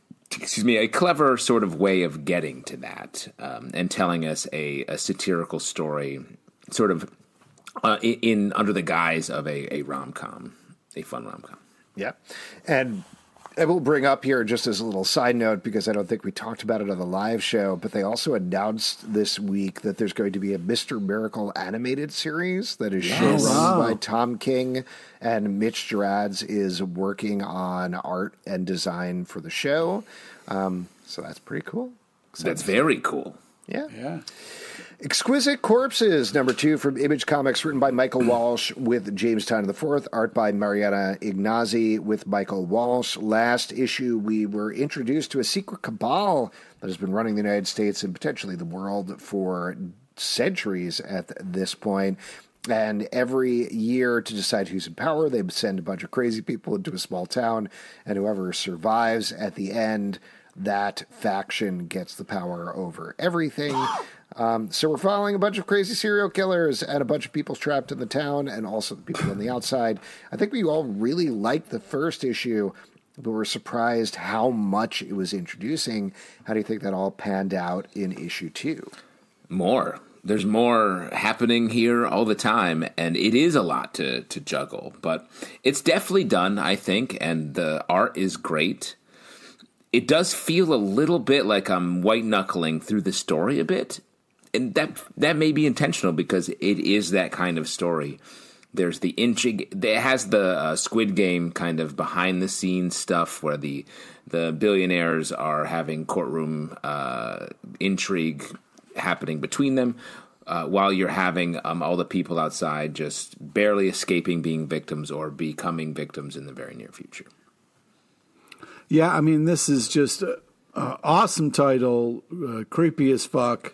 a clever sort of way of getting to that and telling us a satirical story, sort of in under the guise of a rom-com, a fun rom-com. Yeah, and I will bring up here just as a little side note, because I don't think we talked about it on the live show, but they also announced this week that there's going to be a Mr. Miracle animated series that is shown by Tom King, and Mitch Gerads is working on art and design for the show. So that's pretty cool. That's very cool. Yeah. Exquisite Corpses, number 2 from Image Comics, written by Michael Walsh with James Tynion IV, art by Mariana Ignazi with Michael Walsh. Last issue, we were introduced to a secret cabal that has been running the United States and potentially the world for centuries at this point. And every year, to decide who's in power, they send a bunch of crazy people into a small town, and whoever survives at the end, that faction gets the power over everything. So we're following a bunch of crazy serial killers and a bunch of people trapped in the town and also the people on the outside. I think we all really liked the first issue, but we're surprised how much it was introducing. How do you think that all panned out in issue 2? More. There's more happening here all the time, and it is a lot to juggle. But it's definitely done, I think, and the art is great. It does feel a little bit like I'm white-knuckling through the story a bit. And that may be intentional because it is that kind of story. There's the intrigue. It has the Squid Game kind of behind-the-scenes stuff where the billionaires are having courtroom intrigue happening between them while you're having all the people outside just barely escaping being victims or becoming victims in the very near future. Yeah, I mean, this is just an awesome title, creepy as fuck.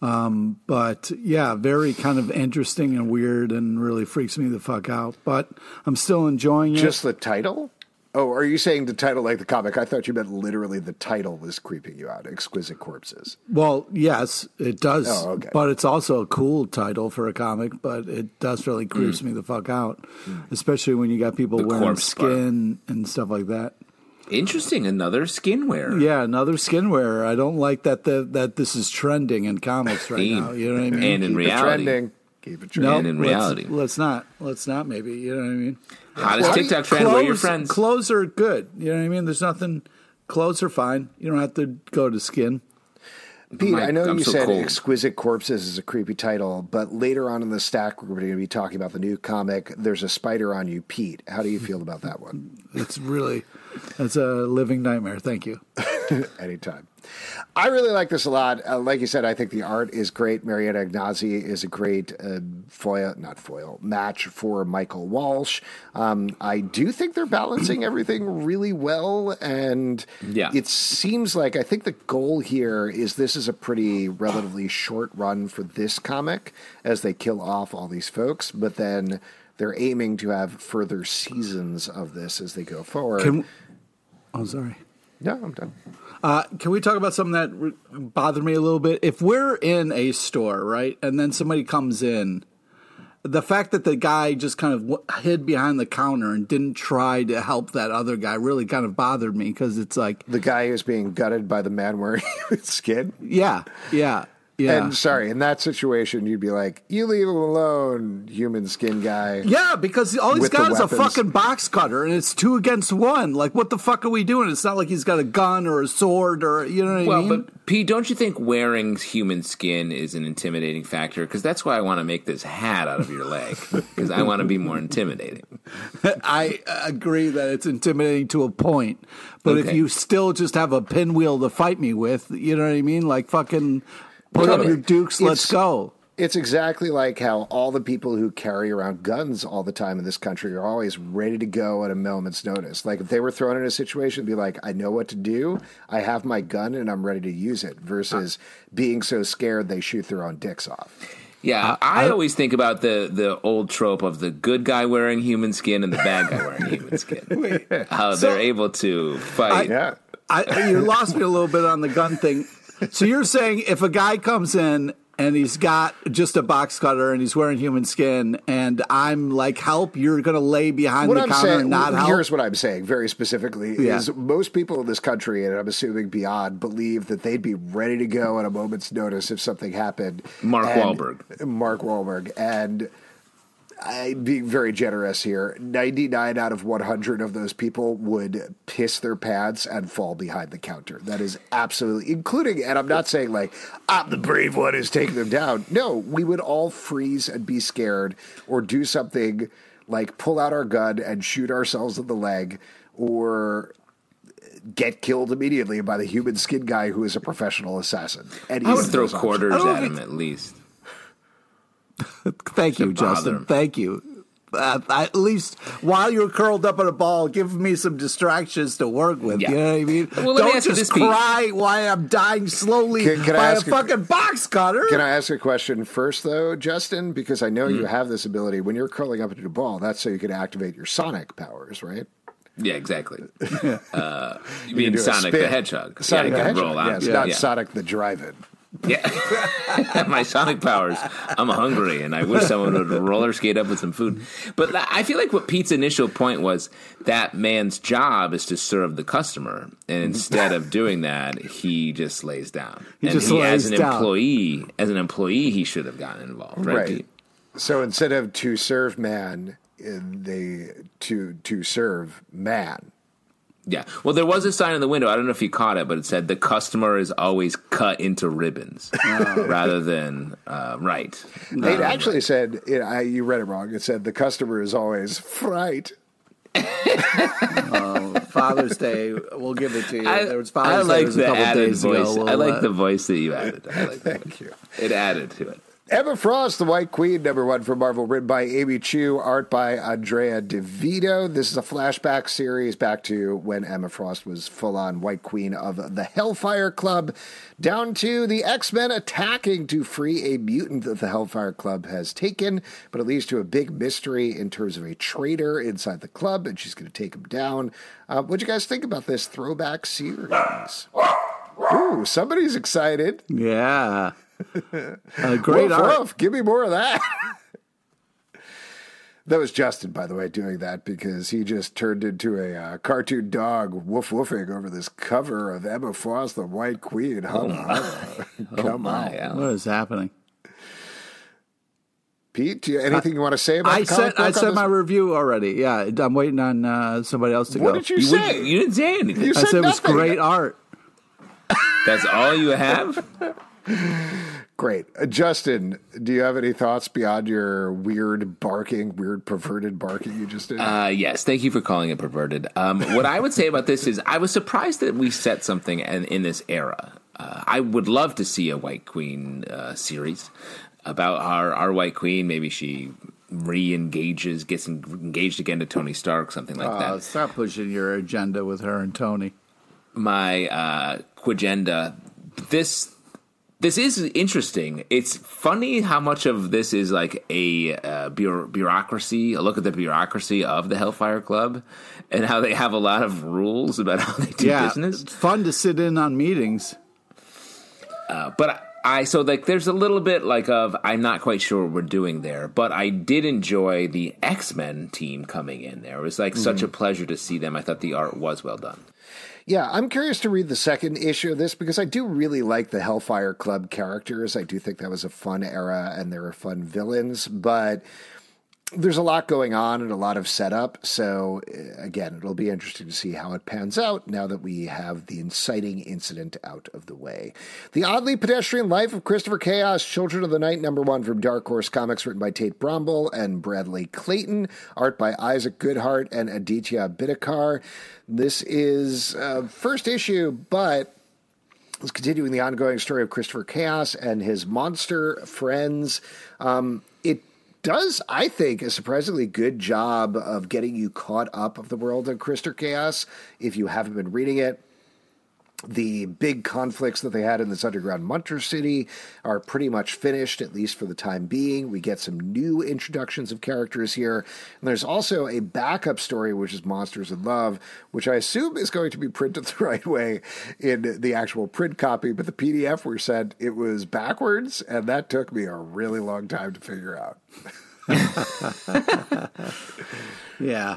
But yeah, very kind of interesting and weird and really freaks me the fuck out. But I'm still enjoying it. Just the title? Oh, are you saying the title like the comic? I thought you meant literally the title was creeping you out, Exquisite Corpses. Well, yes, it does. Oh, okay. But it's also a cool title for a comic, but it does really creeps me the fuck out, especially when you got people wearing skin and stuff like that. Interesting, another skin wearer. Yeah, another skin wearer. I don't like that this is trending in comics right now. You know what I mean? And in reality. Keep it trending. And in reality. Let's not maybe. You know what I mean? Hottest TikTok trend, wear your friends. Clothes are good. You know what I mean? There's nothing. Clothes are fine. You don't have to go to skin. Pete, I know you said Exquisite Corpses is a creepy title, but later on in the stack, we're going to be talking about the new comic, There's a Spider on You, Pete. How do you feel about that one? That's a living nightmare. Thank you. Anytime. I really like this a lot. Like you said, I think the art is great. Mariana Ignazi is a great match for Michael Walsh. I do think they're balancing everything really well. And it seems like, I think the goal here is this is a pretty relatively short run for this comic as they kill off all these folks. But then they're aiming to have further seasons of this as they go forward. Sorry. No, I'm done. Can we talk about something that bothered me a little bit? If we're in a store, right, and then somebody comes in, the fact that the guy just kind of hid behind the counter and didn't try to help that other guy really kind of bothered me because it's like... The guy who's being gutted by the man wearing skin? Yeah. And sorry, in that situation, you'd be like, you leave him alone, human skin guy. Yeah, because all he's got is a fucking box cutter, and it's 2 against 1. Like, what the fuck are we doing? It's not like he's got a gun or a sword or, you know what I mean? Well, but Pete, don't you think wearing human skin is an intimidating factor? Because that's why I want to make this hat out of your leg, because I want to be more intimidating. I agree that it's intimidating to a point, but if you still just have a pinwheel to fight me with, you know what I mean? Like, fucking... Put up your dukes, let's go. It's exactly like how all the people who carry around guns all the time in this country are always ready to go at a moment's notice. Like if they were thrown in a situation, be like, I know what to do. I have my gun and I'm ready to use it versus being so scared they shoot their own dicks off. Yeah, I always think about the old trope of the good guy wearing human skin and the bad guy wearing human skin. How they're able to fight. You lost me a little bit on the gun thing. So you're saying if a guy comes in and he's got just a box cutter and he's wearing human skin and I'm like, help, you're going to lay behind the counter and not help? Here's what I'm saying very specifically is most people in this country, and I'm assuming beyond, believe that they'd be ready to go at a moment's notice if something happened. Mark Wahlberg. And I'd be very generous here. 99 out of 100 of those people would piss their pants and fall behind the counter. That is absolutely, including, and I'm not saying like, I'm the brave one who's taking them down. No, we would all freeze and be scared or do something like pull out our gun and shoot ourselves in the leg or get killed immediately by the human skin guy who is a professional assassin. And I would throw quarters at him at least. Thank you, Justin. Thank you. At least while you're curled up in a ball, give me some distractions to work with. Yeah. You know what I mean? Well, don't just cry while I'm dying slowly by a fucking box cutter. Can I ask a question first, though, Justin? Because I know you have this ability. When you're curling up into a ball, that's so you can activate your sonic powers, right? Yeah, exactly. You mean Sonic the Hedgehog. Sonic the Hedgehog, yes, not Sonic the Drive-In. Yeah, my sonic powers. I'm hungry, and I wish someone would roller skate up with some food. But I feel like what Pete's initial point was that man's job is to serve the customer, and instead of doing that, he just lays down. As an employee, he should have gotten involved, right? Pete? So instead of to serve man, to serve man. Yeah. Well, there was a sign in the window. I don't know if you caught it, but it said the customer is always cut into ribbons rather than right. It actually said, you read it wrong. It said the customer is always fright. Father's Day, we'll give it to you. There was Father's Day a couple days ago. I like the voice that you added. Thank you. It added to it. Emma Frost, the White Queen, #1 for Marvel, written by Amy Chu, art by Andrea DeVito. This is a flashback series back to when Emma Frost was full-on White Queen of the Hellfire Club, down to the X-Men attacking to free a mutant that the Hellfire Club has taken, but it leads to a big mystery in terms of a traitor inside the club, and she's going to take him down. What do you guys think about this throwback series? Ooh, somebody's excited. Yeah. Great art. Give me more of that. That was Justin, by the way, doing that because he just turned into a cartoon dog woof-woofing over this cover of Emma Frost, the White Queen. Come on. What is happening? Pete, anything you want to say about the comic book? I said my review already. Yeah, I'm waiting on somebody else to go. What did you say? You didn't say anything. I said it was great art. That's all you have? Great. Justin, do you have any thoughts beyond your weird perverted barking you just did? Yes. Thank you for calling it perverted. What I would say about this is I was surprised that we set something in this era. I would love to see a White Queen series about our White Queen. Maybe she gets engaged again to Tony Stark, something like that. Stop pushing your agenda with her and Tony. My quagenda. This is interesting. It's funny how much of this is like a bureaucracy, a look at the bureaucracy of the Hellfire Club, and how they have a lot of rules about how they do business. It's fun to sit in on meetings. But there's a little bit of I'm not quite sure what we're doing there, but I did enjoy the X-Men team coming in there. It was such a pleasure to see them. I thought the art was well done. Yeah, I'm curious to read the second issue of this because I do really like the Hellfire Club characters. I do think that was a fun era and there were fun villains, but there's a lot going on and a lot of setup. So again, it'll be interesting to see how it pans out now that we have the inciting incident out of the way. The Oddly Pedestrian Life of Christopher Chaos, Children of the Night, #1 from Dark Horse Comics, written by Tate Bromble and Bradley Clayton, art by Isaac Goodhart and Aditya Bidikar. This is first issue, but it's continuing the ongoing story of Christopher Chaos and his monster friends. It does, I think, a surprisingly good job of getting you caught up of the world of Christopher Chaos if you haven't been reading it. The big conflicts that they had in this underground Munter City are pretty much finished, at least for the time being. We get some new introductions of characters here. And there's also a backup story, which is Monsters in Love, which I assume is going to be printed the right way in the actual print copy. But the PDF we sent, it was backwards, and that took me a really long time to figure out. Yeah.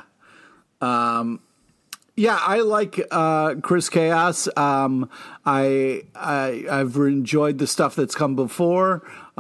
Yeah, I like Chris Chaos. I've enjoyed the stuff that's come before.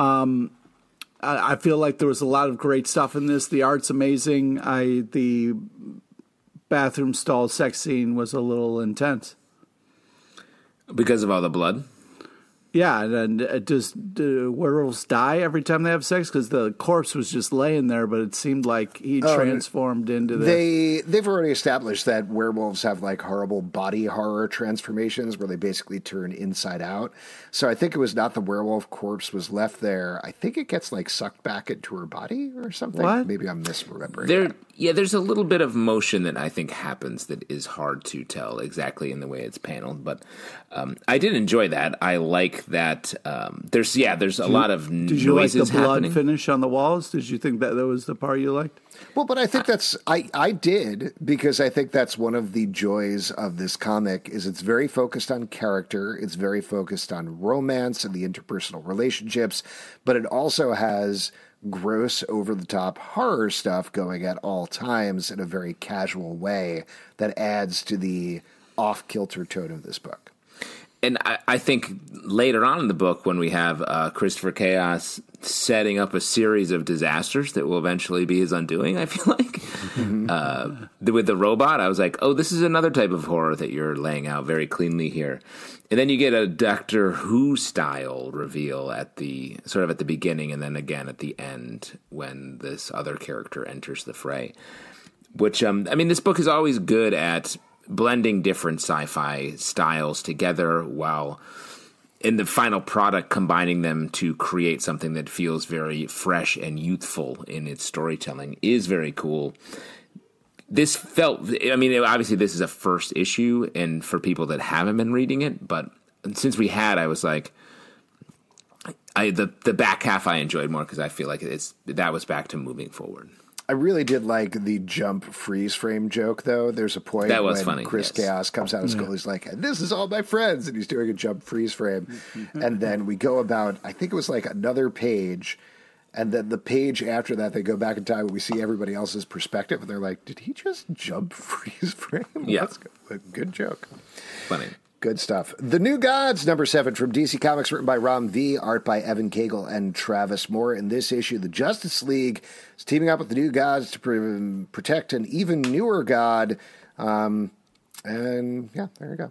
I feel like there was a lot of great stuff in this. The art's amazing. The bathroom stall sex scene was a little intense because of all the blood. Yeah, and do werewolves die every time they have sex? Because the corpse was just laying there, but it seemed like he transformed into this. They've already established that werewolves have like horrible body horror transformations where they basically turn inside out. So I think it was not the werewolf corpse was left there. I think it gets like sucked back into her body or something. What? Maybe I'm misremembering. There's a little bit of motion that I think happens that is hard to tell exactly in the way it's paneled, but I did enjoy that. I like that. There's a lot of noises Did you like the blood happening. finish on the walls? Did you think that was the part you liked? Well, but I think I did, because I think that's one of the joys of this comic is it's very focused on character. It's very focused on romance and the interpersonal relationships, but it also has gross, over-the-top horror stuff going at all times in a very casual way that adds to the off-kilter tone of this book. And I think later on in the book, when we have Christopher Chaos setting up a series of disasters that will eventually be his undoing, I feel like, with the robot, I was like, oh, this is another type of horror that you're laying out very cleanly here. And then you get a Doctor Who style reveal at the beginning, and then again at the end when this other character enters the fray. Which this book is always good at blending different sci-fi styles together while in the final product combining them to create something that feels very fresh and youthful in its storytelling is very cool. This felt, obviously this is a first issue and for people that haven't been reading it, but since we had, I was like, the back half I enjoyed more because I feel like that was back to moving forward. I really did like the jump freeze frame joke, though. There's a point that was when funny, Chris Chaos comes out of school. He's like, "This is all my friends," and he's doing a jump freeze frame. And then we go about, I think it was like another page, and then the page after that, they go back in time and we see everybody else's perspective, and they're like, "Did he just jump freeze frame?" Yeah, that's a good joke. Funny. Good stuff. The New Gods, number 7 from DC Comics, written by Ram V, art by Evan Cagle and Travis Moore. In this issue, the Justice League is teaming up with the New Gods to protect an even newer god. And yeah, there you go.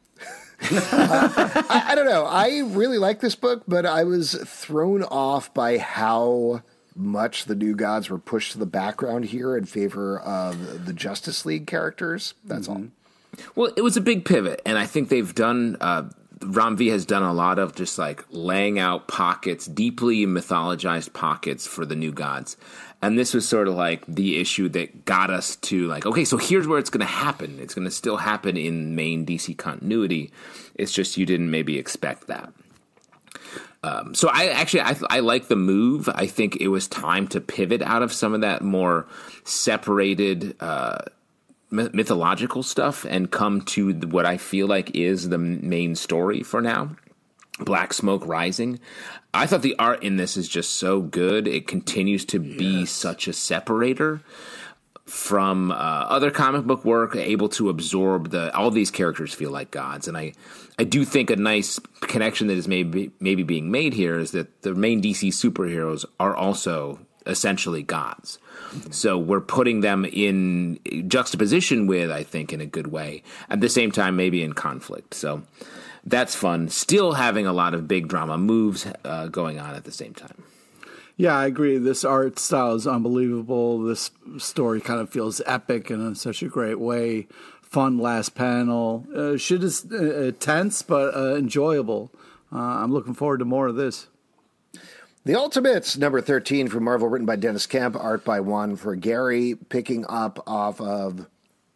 I don't know. I really like this book, but I was thrown off by how much the New Gods were pushed to the background here in favor of the Justice League characters. That's all. Well, it was a big pivot, and I think they've done Ram V has done a lot of just like laying out pockets, deeply mythologized pockets for the New Gods. And this was sort of like the issue that got us to like, okay, so here's where it's going to happen. It's going to still happen in main DC continuity. It's just you didn't maybe expect that. So I like the move. I think it was time to pivot out of some of that more separated mythological stuff and come to what I feel like is the main story for now, Black Smoke Rising. I thought the art in this is just so good. It continues to be such a separator from other comic book work, able to absorb all these characters feel like gods. And I do think a nice connection that is maybe being made here is that the main DC superheroes are also essentially gods. So we're putting them in juxtaposition with, I think, in a good way. At the same time, maybe in conflict. So that's fun. Still having a lot of big drama moves going on at the same time. Yeah, I agree. This art style is unbelievable. This story kind of feels epic in such a great way. Fun last panel. Shit is tense, but enjoyable. I'm looking forward to more of this. The Ultimates, number 13 from Marvel, written by Dennis Kemp, art by Juan Frigeri, picking up off of,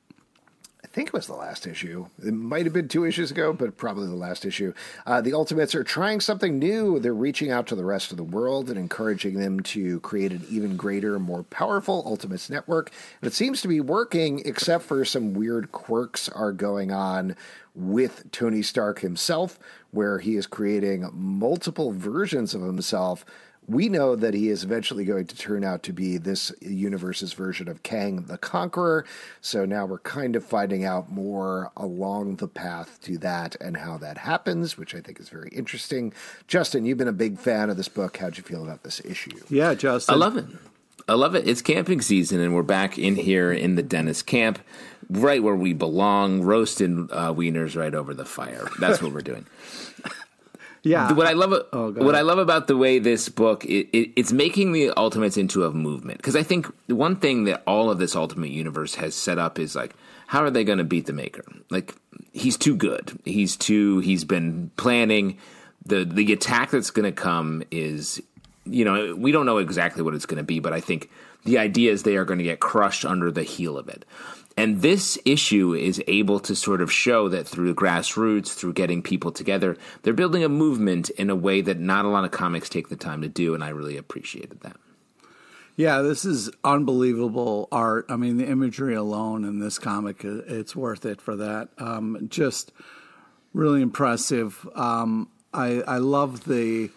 I think it was the last issue. It might have been 2 issues ago, but probably the last issue. The Ultimates are trying something new. They're reaching out to the rest of the world and encouraging them to create an even greater, more powerful Ultimates network. And it seems to be working, except for some weird quirks are going on with Tony Stark himself, where he is creating multiple versions of himself. We know that he is eventually going to turn out to be this universe's version of Kang the Conqueror. So now we're kind of finding out more along the path to that and how that happens, which I think is very interesting. Justin, you've been a big fan of this book. How'd you feel about this issue? Yeah, Justin. I love it. It's camping season, and we're back in here in the Dennis camp, right where we belong, roasting wieners right over the fire. That's what we're doing. Yeah. What I love about the way this book, it's making the Ultimates into a movement. Because I think one thing that all of this Ultimate Universe has set up is like, how are they going to beat the Maker? Like, he's too good. He's been planning. The attack that's going to come is, we don't know exactly what it's going to be, but I think the idea is they are going to get crushed under the heel of it. And this issue is able to sort of show that through the grassroots, through getting people together, they're building a movement in a way that not a lot of comics take the time to do, and I really appreciated that. Yeah, this is unbelievable art. I mean, the imagery alone in this comic, it's worth it for that. Just really impressive. I love the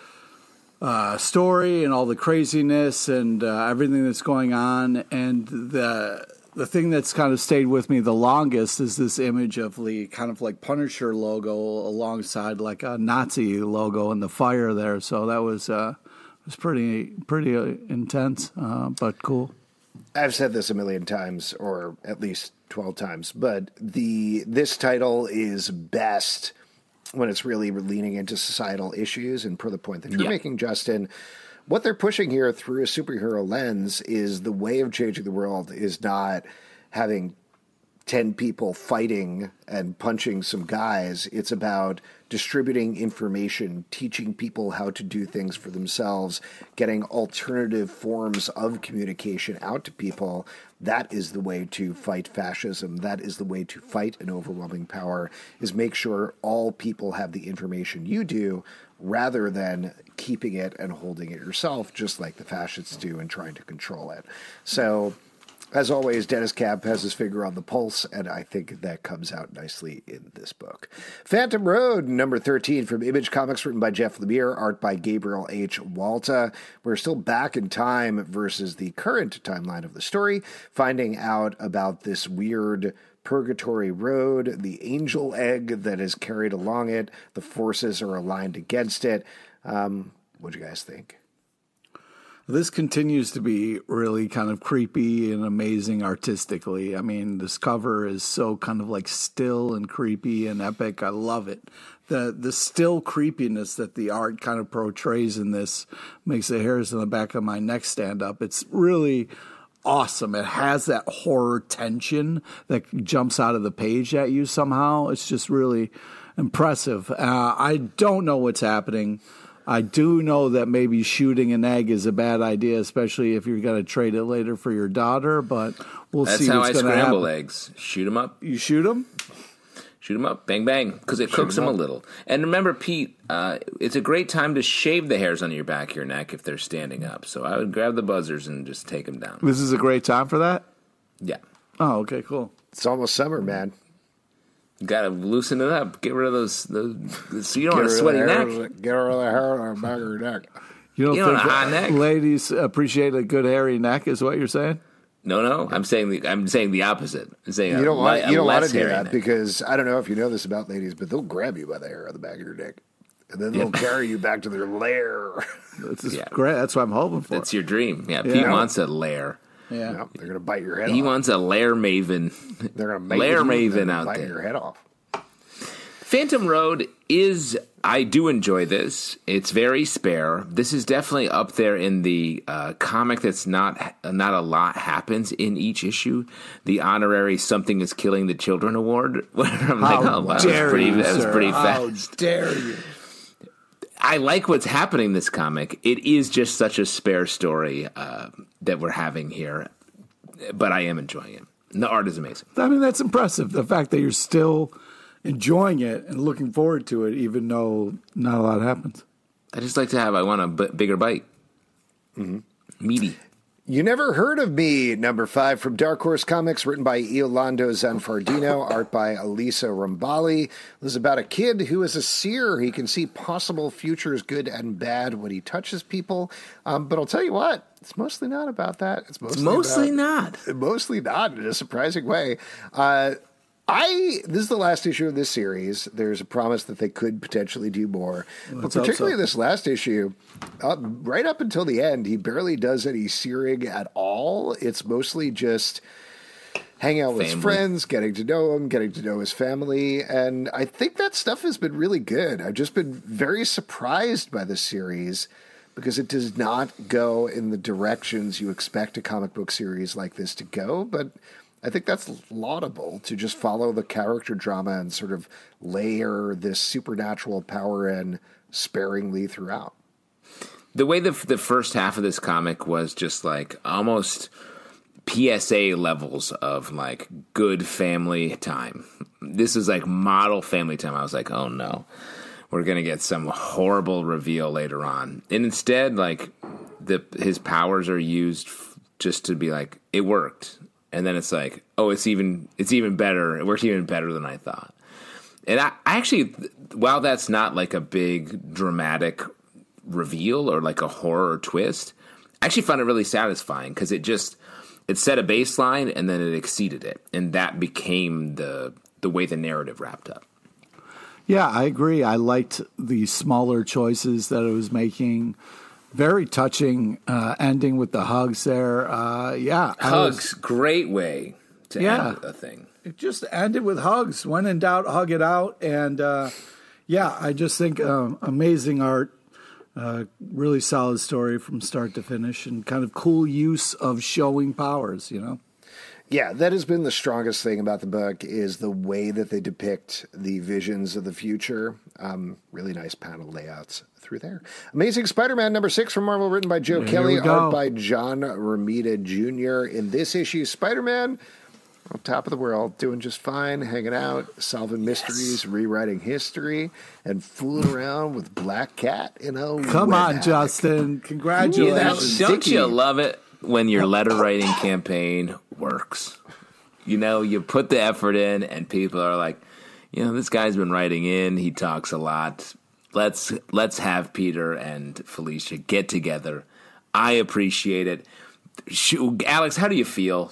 story and all the craziness and everything that's going on, and the thing that's kind of stayed with me the longest is this image of the kind of like Punisher logo alongside like a Nazi logo in the fire there. So that was pretty intense, but cool. I've said this a million times, or at least 12 times, but this title is best when it's really leaning into societal issues. And per the point that you're making, Justin, what they're pushing here through a superhero lens is the way of changing the world is not having 10 people fighting and punching some guys. It's about distributing information, teaching people how to do things for themselves, getting alternative forms of communication out to people. That is the way to fight fascism. That is the way to fight an overwhelming power, is make sure all people have the information you do, rather than keeping it and holding it yourself, just like the fascists do and trying to control it. So, as always, Dennis Camp has his finger on the pulse, and I think that comes out nicely in this book. Phantom Road, number 13 from Image Comics, written by Jeff Lemire, art by Gabriel H. Walta. We're still back in time versus the current timeline of the story, finding out about this weird Purgatory Road, the angel egg that is carried along it. The forces are aligned against it. What'd you guys think? This continues to be really kind of creepy and amazing artistically. I mean, this cover is so kind of like still and creepy and epic. I love it. The still creepiness that the art kind of portrays in this makes the hairs on the back of my neck stand up. It's really awesome. It has that horror tension that jumps out of the page at you somehow. It's just really impressive. I don't know what's happening. I do know that maybe shooting an egg is a bad idea, especially if you're going to trade it later for your daughter, but we'll see what's going to happen. That's how I scramble eggs. Shoot them up. You shoot them? Shoot them up. Bang, bang. Because it cooks them a little. And remember, Pete, it's a great time to shave the hairs on your back of your neck if they're standing up. So I would grab the buzzers and just take them down. This is a great time for that? Yeah. Oh, okay, cool. It's almost summer, man. Got to loosen it up. Get rid of those so you don't want a sweaty neck. Get rid of the hair on the back of your neck. You don't think a hot neck? Ladies appreciate a good hairy neck, is what you're saying? No. I'm saying the opposite. I'm saying you don't want to do that because I don't know if you know this about ladies, but they'll grab you by the hair on the back of your neck, and then they'll carry you back to their lair. That's great. That's what I'm hoping for. That's your dream. Yeah, Pete wants a lair. Yeah, no, they're going to bite your head off. He wants a lair maven. They're going to lair maven out bite there. Your head off. Phantom Road is, I do enjoy this. It's very spare. This is definitely up there in the comic that's not a lot happens in each issue. The honorary Something is Killing the Children award. I'm like, oh, wow, that was pretty fast. How dare you? I like what's happening in this comic. It is just such a spare story that we're having here, but I am enjoying it. The art is amazing. I mean, that's impressive. The fact that you're still enjoying it and looking forward to it, even though not a lot happens. I just like to I want a bigger bite. Mm-hmm. Meaty. You Never Heard of Me, number 5 from Dark Horse Comics, written by Iolando Zanfardino, art by Elisa Rambali. This is about a kid who is a seer. He can see possible futures, good and bad, when he touches people. But I'll tell you what, it's mostly not about that. It's mostly not in a surprising way. This is the last issue of this series. There's a promise that they could potentially do more. But particularly this last issue, right up until the end, he barely does any searing at all. It's mostly just hang out with his friends, getting to know him, getting to know his family. And I think that stuff has been really good. I've just been very surprised by the series because it does not go in the directions you expect a comic book series like this to go. But I think that's laudable, to just follow the character drama and sort of layer this supernatural power in sparingly throughout. The way the first half of this comic was just like almost PSA levels of like good family time. This is like model family time. I was like, oh no, we're going to get some horrible reveal later on. And instead, like his powers are used just to be like, it worked. And then it's like, oh, it's even better. It worked even better than I thought. And I actually, while that's not like a big dramatic reveal or like a horror twist, I actually found it really satisfying because it set a baseline and then it exceeded it. And that became the way the narrative wrapped up. Yeah, I agree. I liked the smaller choices that it was making. Very touching ending with the hugs there. Hugs, great way to end a thing. It just ended with hugs. When in doubt, hug it out. And I just think amazing art, really solid story from start to finish, and kind of cool use of showing powers, you know? Yeah, that has been the strongest thing about the book, is the way that they depict the visions of the future. Really nice panel layouts through there. Amazing Spider-Man #6 from Marvel, written by Joe Kelly, art by John Romita Jr. In this issue, Spider-Man on top of the world, doing just fine, hanging out, solving mysteries, rewriting history, and fooling around with Black Cat in a Come on, Justin. Congratulations. Don't you love it when your letter writing campaign works? You know, you put the effort in and people are like, you know, this guy's been writing in, he talks a lot. Let's have Peter and Felicia get together. I appreciate it. Alex, how do you feel?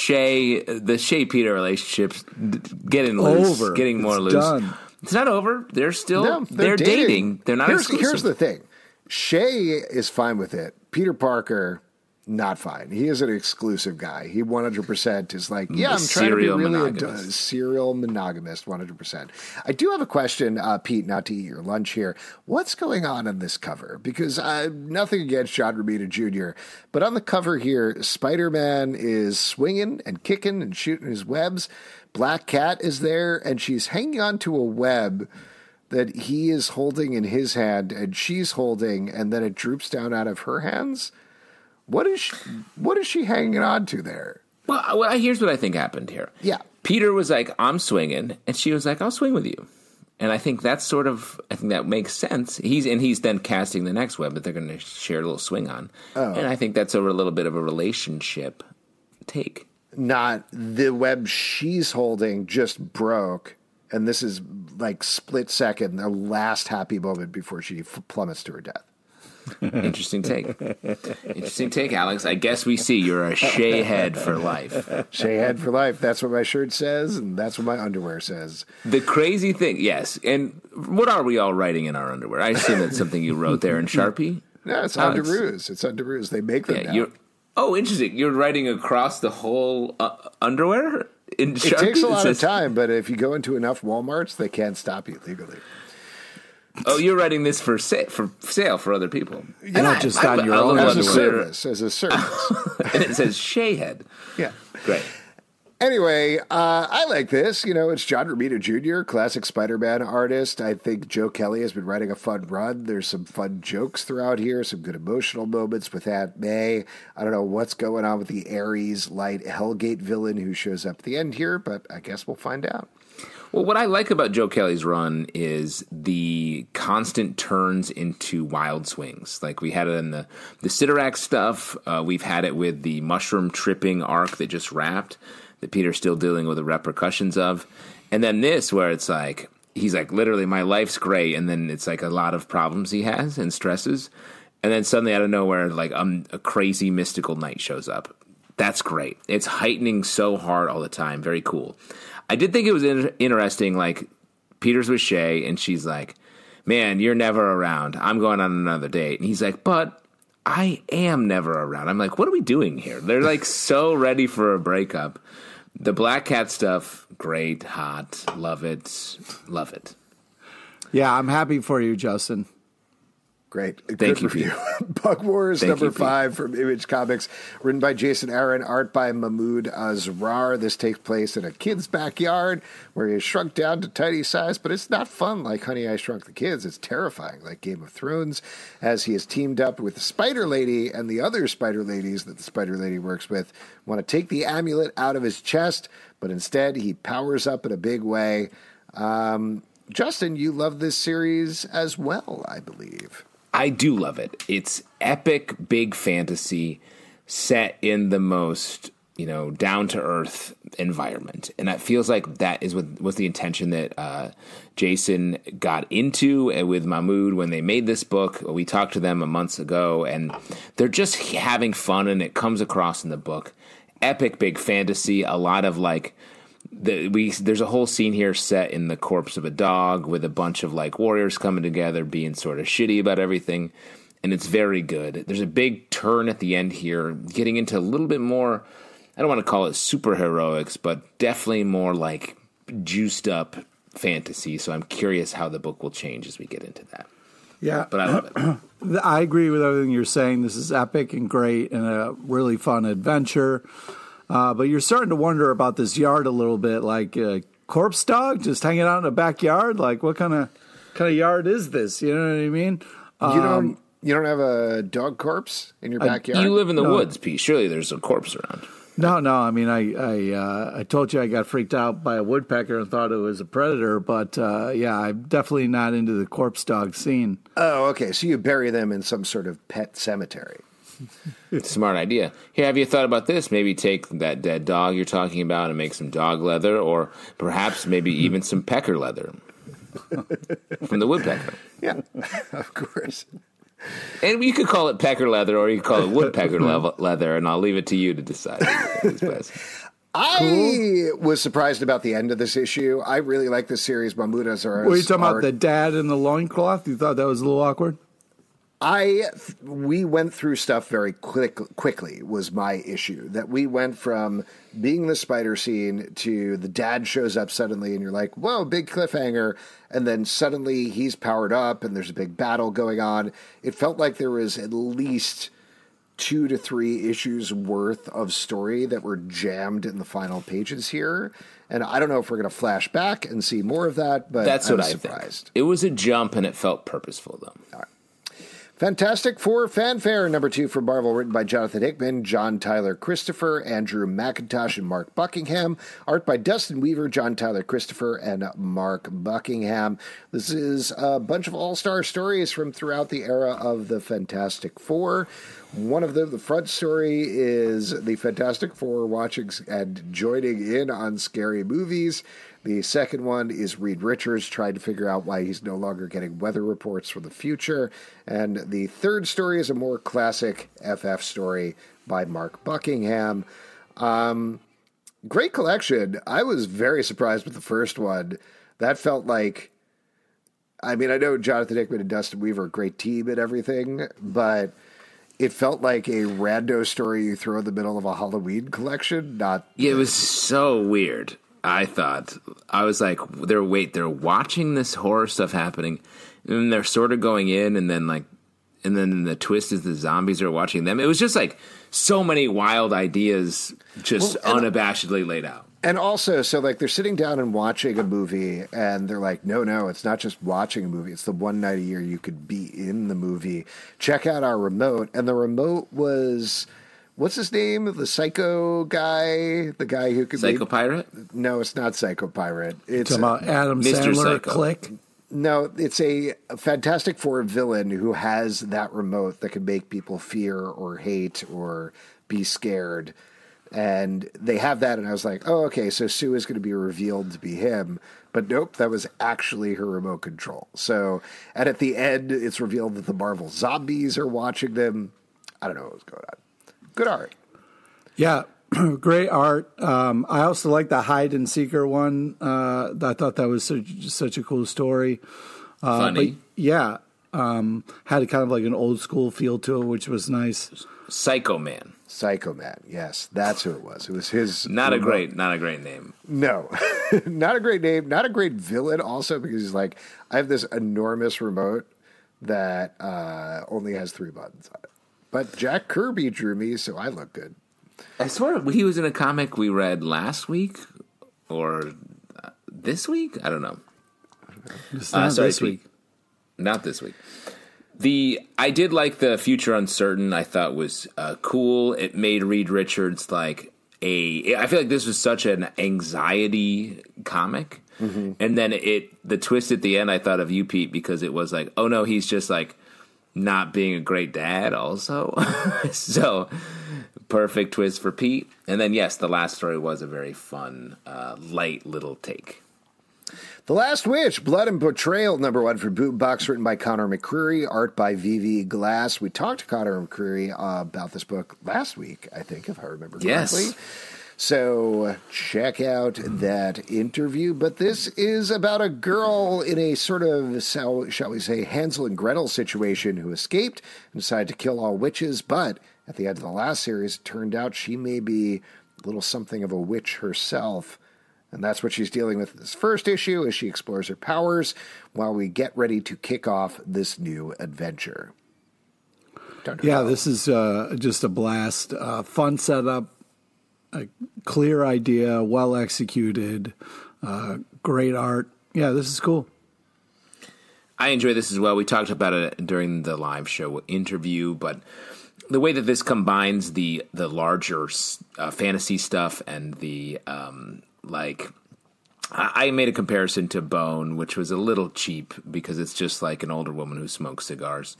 The Shay-Peter relationship's getting loose, getting more loose. Done. It's not over. They're still they're dating. They're not exclusive. Here's the thing. Shay is fine with it. Peter Parker, not fine. He is an exclusive guy. He 100% is like, yeah, I'm trying to be really a serial monogamist, 100%. I do have a question, Pete, not to eat your lunch here. What's going on this cover? Because nothing against John Romita Jr., but on the cover here, Spider-Man is swinging and kicking and shooting his webs. Black Cat is there, and she's hanging onto a web that he is holding in his hand and she's holding, and then it droops down out of her hands. What is she hanging on to there? Well, here's what I think happened here. Yeah. Peter was like, I'm swinging. And she was like, I'll swing with you. And I think that's I think that makes sense. He's then casting the next web that they're going to share a little swing on. Oh. And I think that's a little bit of a relationship take. Not the web she's holding just broke. And this is like split second, the last happy moment before she plummets to her death. Interesting take. Interesting take, Alex. I guess we see you're a Shay head for life. Shay head for life. That's what my shirt says, and that's what my underwear says. The crazy thing, yes. And what are we all writing in our underwear? I assume that's something you wrote there in Sharpie? No, it's underoos. It's underoos. They make them now. Oh, interesting. You're writing across the whole underwear in Sharpie? It takes a lot of time, but if you go into enough Walmarts, they can't stop you legally. Oh, you're writing this for sale for other people. Yeah, not just on your own. As a service. And it says Shayhead. Yeah. Great. Anyway, I like this. You know, it's John Romita Jr., classic Spider-Man artist. I think Joe Kelly has been writing a fun run. There's some fun jokes throughout here, some good emotional moments with Aunt May. I don't know what's going on with the Ares Light Hellgate villain who shows up at the end here, but I guess we'll find out. Well, what I like about Joe Kelly's run is the constant turns into wild swings. Like we had it in the Sidorak stuff. We've had it with the mushroom tripping arc that just wrapped, that Peter's still dealing with the repercussions of. And then this, where it's like, he's like, literally, my life's great. And then it's like a lot of problems he has and stresses. And then suddenly out of nowhere, like a crazy mystical knight shows up. That's great. It's heightening so hard all the time. Very cool. I did think it was interesting, like, Peter's with Shay, and she's like, man, you're never around. I'm going on another date. And he's like, but I am never around. I'm like, what are we doing here? They're, like, so ready for a breakup. The Black Cat stuff, great, hot, love it, love it. Yeah, I'm happy for you, Justin. Great. Thank you, review. Bug Wars number 5 from Image Comics, written by Jason Aaron, art by Mahmoud Asrar. This takes place in a kid's backyard where he is shrunk down to tiny size, but it's not fun like Honey, I Shrunk the Kids. It's terrifying like Game of Thrones, as he is teamed up with the Spider Lady, and the other Spider Ladies that the Spider Lady works with want to take the amulet out of his chest, but instead he powers up in a big way. Justin, you love this series as well, I believe. I do love it. It's epic, big fantasy set in the most, down-to-earth environment. And it feels like that was the intention that Jason got into with Mahmoud when they made this book. We talked to them a month ago, and they're just having fun, and it comes across in the book. Epic, big fantasy, a lot of there's a whole scene here set in the corpse of a dog with a bunch of warriors coming together being sort of shitty about everything, and it's very good. There's a big turn at the end here, getting into a little bit more, I don't want to call it superheroics, but definitely more juiced up fantasy, so I'm curious how the book will change as we get into that. Yeah. But I love it. I agree with everything you're saying. This is epic and great and a really fun adventure. But you're starting to wonder about this yard a little bit, like a corpse dog just hanging out in a backyard. Like, what kind of yard is this? You know what I mean? You don't have a dog corpse in your backyard? You live in the woods, Pete. Surely there's a corpse around. No. I mean, I told you I got freaked out by a woodpecker and thought it was a predator. But yeah, I'm definitely not into the corpse dog scene. Oh, okay. So you bury them in some sort of pet cemetery. Smart idea. Here, have you thought about this? Maybe take that dead dog you're talking about and make some dog leather, or perhaps maybe even some pecker leather from the woodpecker. Yeah, of course. And you could call it pecker leather, or you could call it woodpecker leather, and I'll leave it to you to decide what is best. I was surprised about the end of this issue. I really like this series. Mahmoud Asrar. Were you talking about the dad in the loincloth? You thought that was a little awkward? We went through stuff very quickly was my issue. That we went from being the spider scene to the dad shows up suddenly and you're like, whoa, big cliffhanger. And then suddenly he's powered up and there's a big battle going on. It felt like there was at least 2 to 3 issues worth of story that were jammed in the final pages here. And I don't know if we're going to flash back and see more of that, but that's what I'm I surprised. Think. It was a jump and it felt purposeful, though. All right. Fantastic Four Fanfare, number 2 from Marvel, written by Jonathan Hickman, John Tyler Christopher, Andrew McIntosh, and Mark Buckingham. Art by Dustin Weaver, John Tyler Christopher, and Mark Buckingham. This is a bunch of all-star stories from throughout the era of the Fantastic Four. One of them, the front story, is the Fantastic Four watching and joining in on scary movies. The second one is Reed Richards trying to figure out why he's no longer getting weather reports for the future. And the third story is a more classic FF story by Mark Buckingham. Great collection. I was very surprised with the first one. That felt like, I mean, I know Jonathan Hickman and Dustin Weaver are a great team and everything, but it felt like a rando story you throw in the middle of a Halloween collection. It was so weird. I thought, I was like, they're watching this horror stuff happening, and they're sort of going in, and then the twist is the zombies are watching them. It was just like so many wild ideas, just unabashedly laid out. And also, so like they're sitting down and watching a movie, and they're like, no, it's not just watching a movie. It's the one night a year you could be in the movie. Check out our remote. And the remote was, what's his name? The psycho guy? The guy who could Psycho Pirate? No, it's not Psycho Pirate. It's about Adam Mr. Sandler, Psycho. Click. No, it's a Fantastic Four villain who has that remote that can make people fear or hate or be scared. And they have that, and I was like, oh, okay, so Sue is going to be revealed to be him. But nope, that was actually her remote control. So, and at the end, it's revealed that the Marvel zombies are watching them. I don't know what was going on. Good art. Yeah, great art. I also like the hide and seeker one. I thought that was such a cool story. Funny. But yeah, had a kind of like an old school feel to it, which was nice. Psycho Man. Psycho Man. Yes, that's who it was. It was his. Not a great name. No, not a great name. Not a great villain. Also, because he's like, I have this enormous remote that only has 3 buttons on it. But Jack Kirby drew me, so I look good. I swear he was in a comic we read last week or this week. I don't know. Sorry, this week. Not this week. I did like the Future Uncertain. I thought was cool. It made Reed Richards I feel like this was such an anxiety comic, and then the twist at the end. I thought of you, Pete, because it was like, oh no, he's just like not being a great dad. Also, so perfect twist for Pete. And then yes, the last story was a very fun, light little take. The Last Witch, Blood and Betrayal, #1 for Boom Box, written by Conor McCreary, art by V.V. Glass. We talked to Conor McCreary about this book last week, I think, if I remember correctly. Yes. So check out that interview. But this is about a girl in a sort of, shall we say, Hansel and Gretel situation who escaped and decided to kill all witches. But at the end of the last series, it turned out she may be a little something of a witch herself. And that's what she's dealing with in this first issue as she explores her powers while we get ready to kick off this new adventure. Yeah, this is just a blast. Fun setup, a clear idea, well executed, great art. Yeah, this is cool. I enjoy this as well. We talked about it during the live show interview, but the way that this combines the larger fantasy stuff and the I made a comparison to Bone, which was a little cheap because it's just like an older woman who smokes cigars.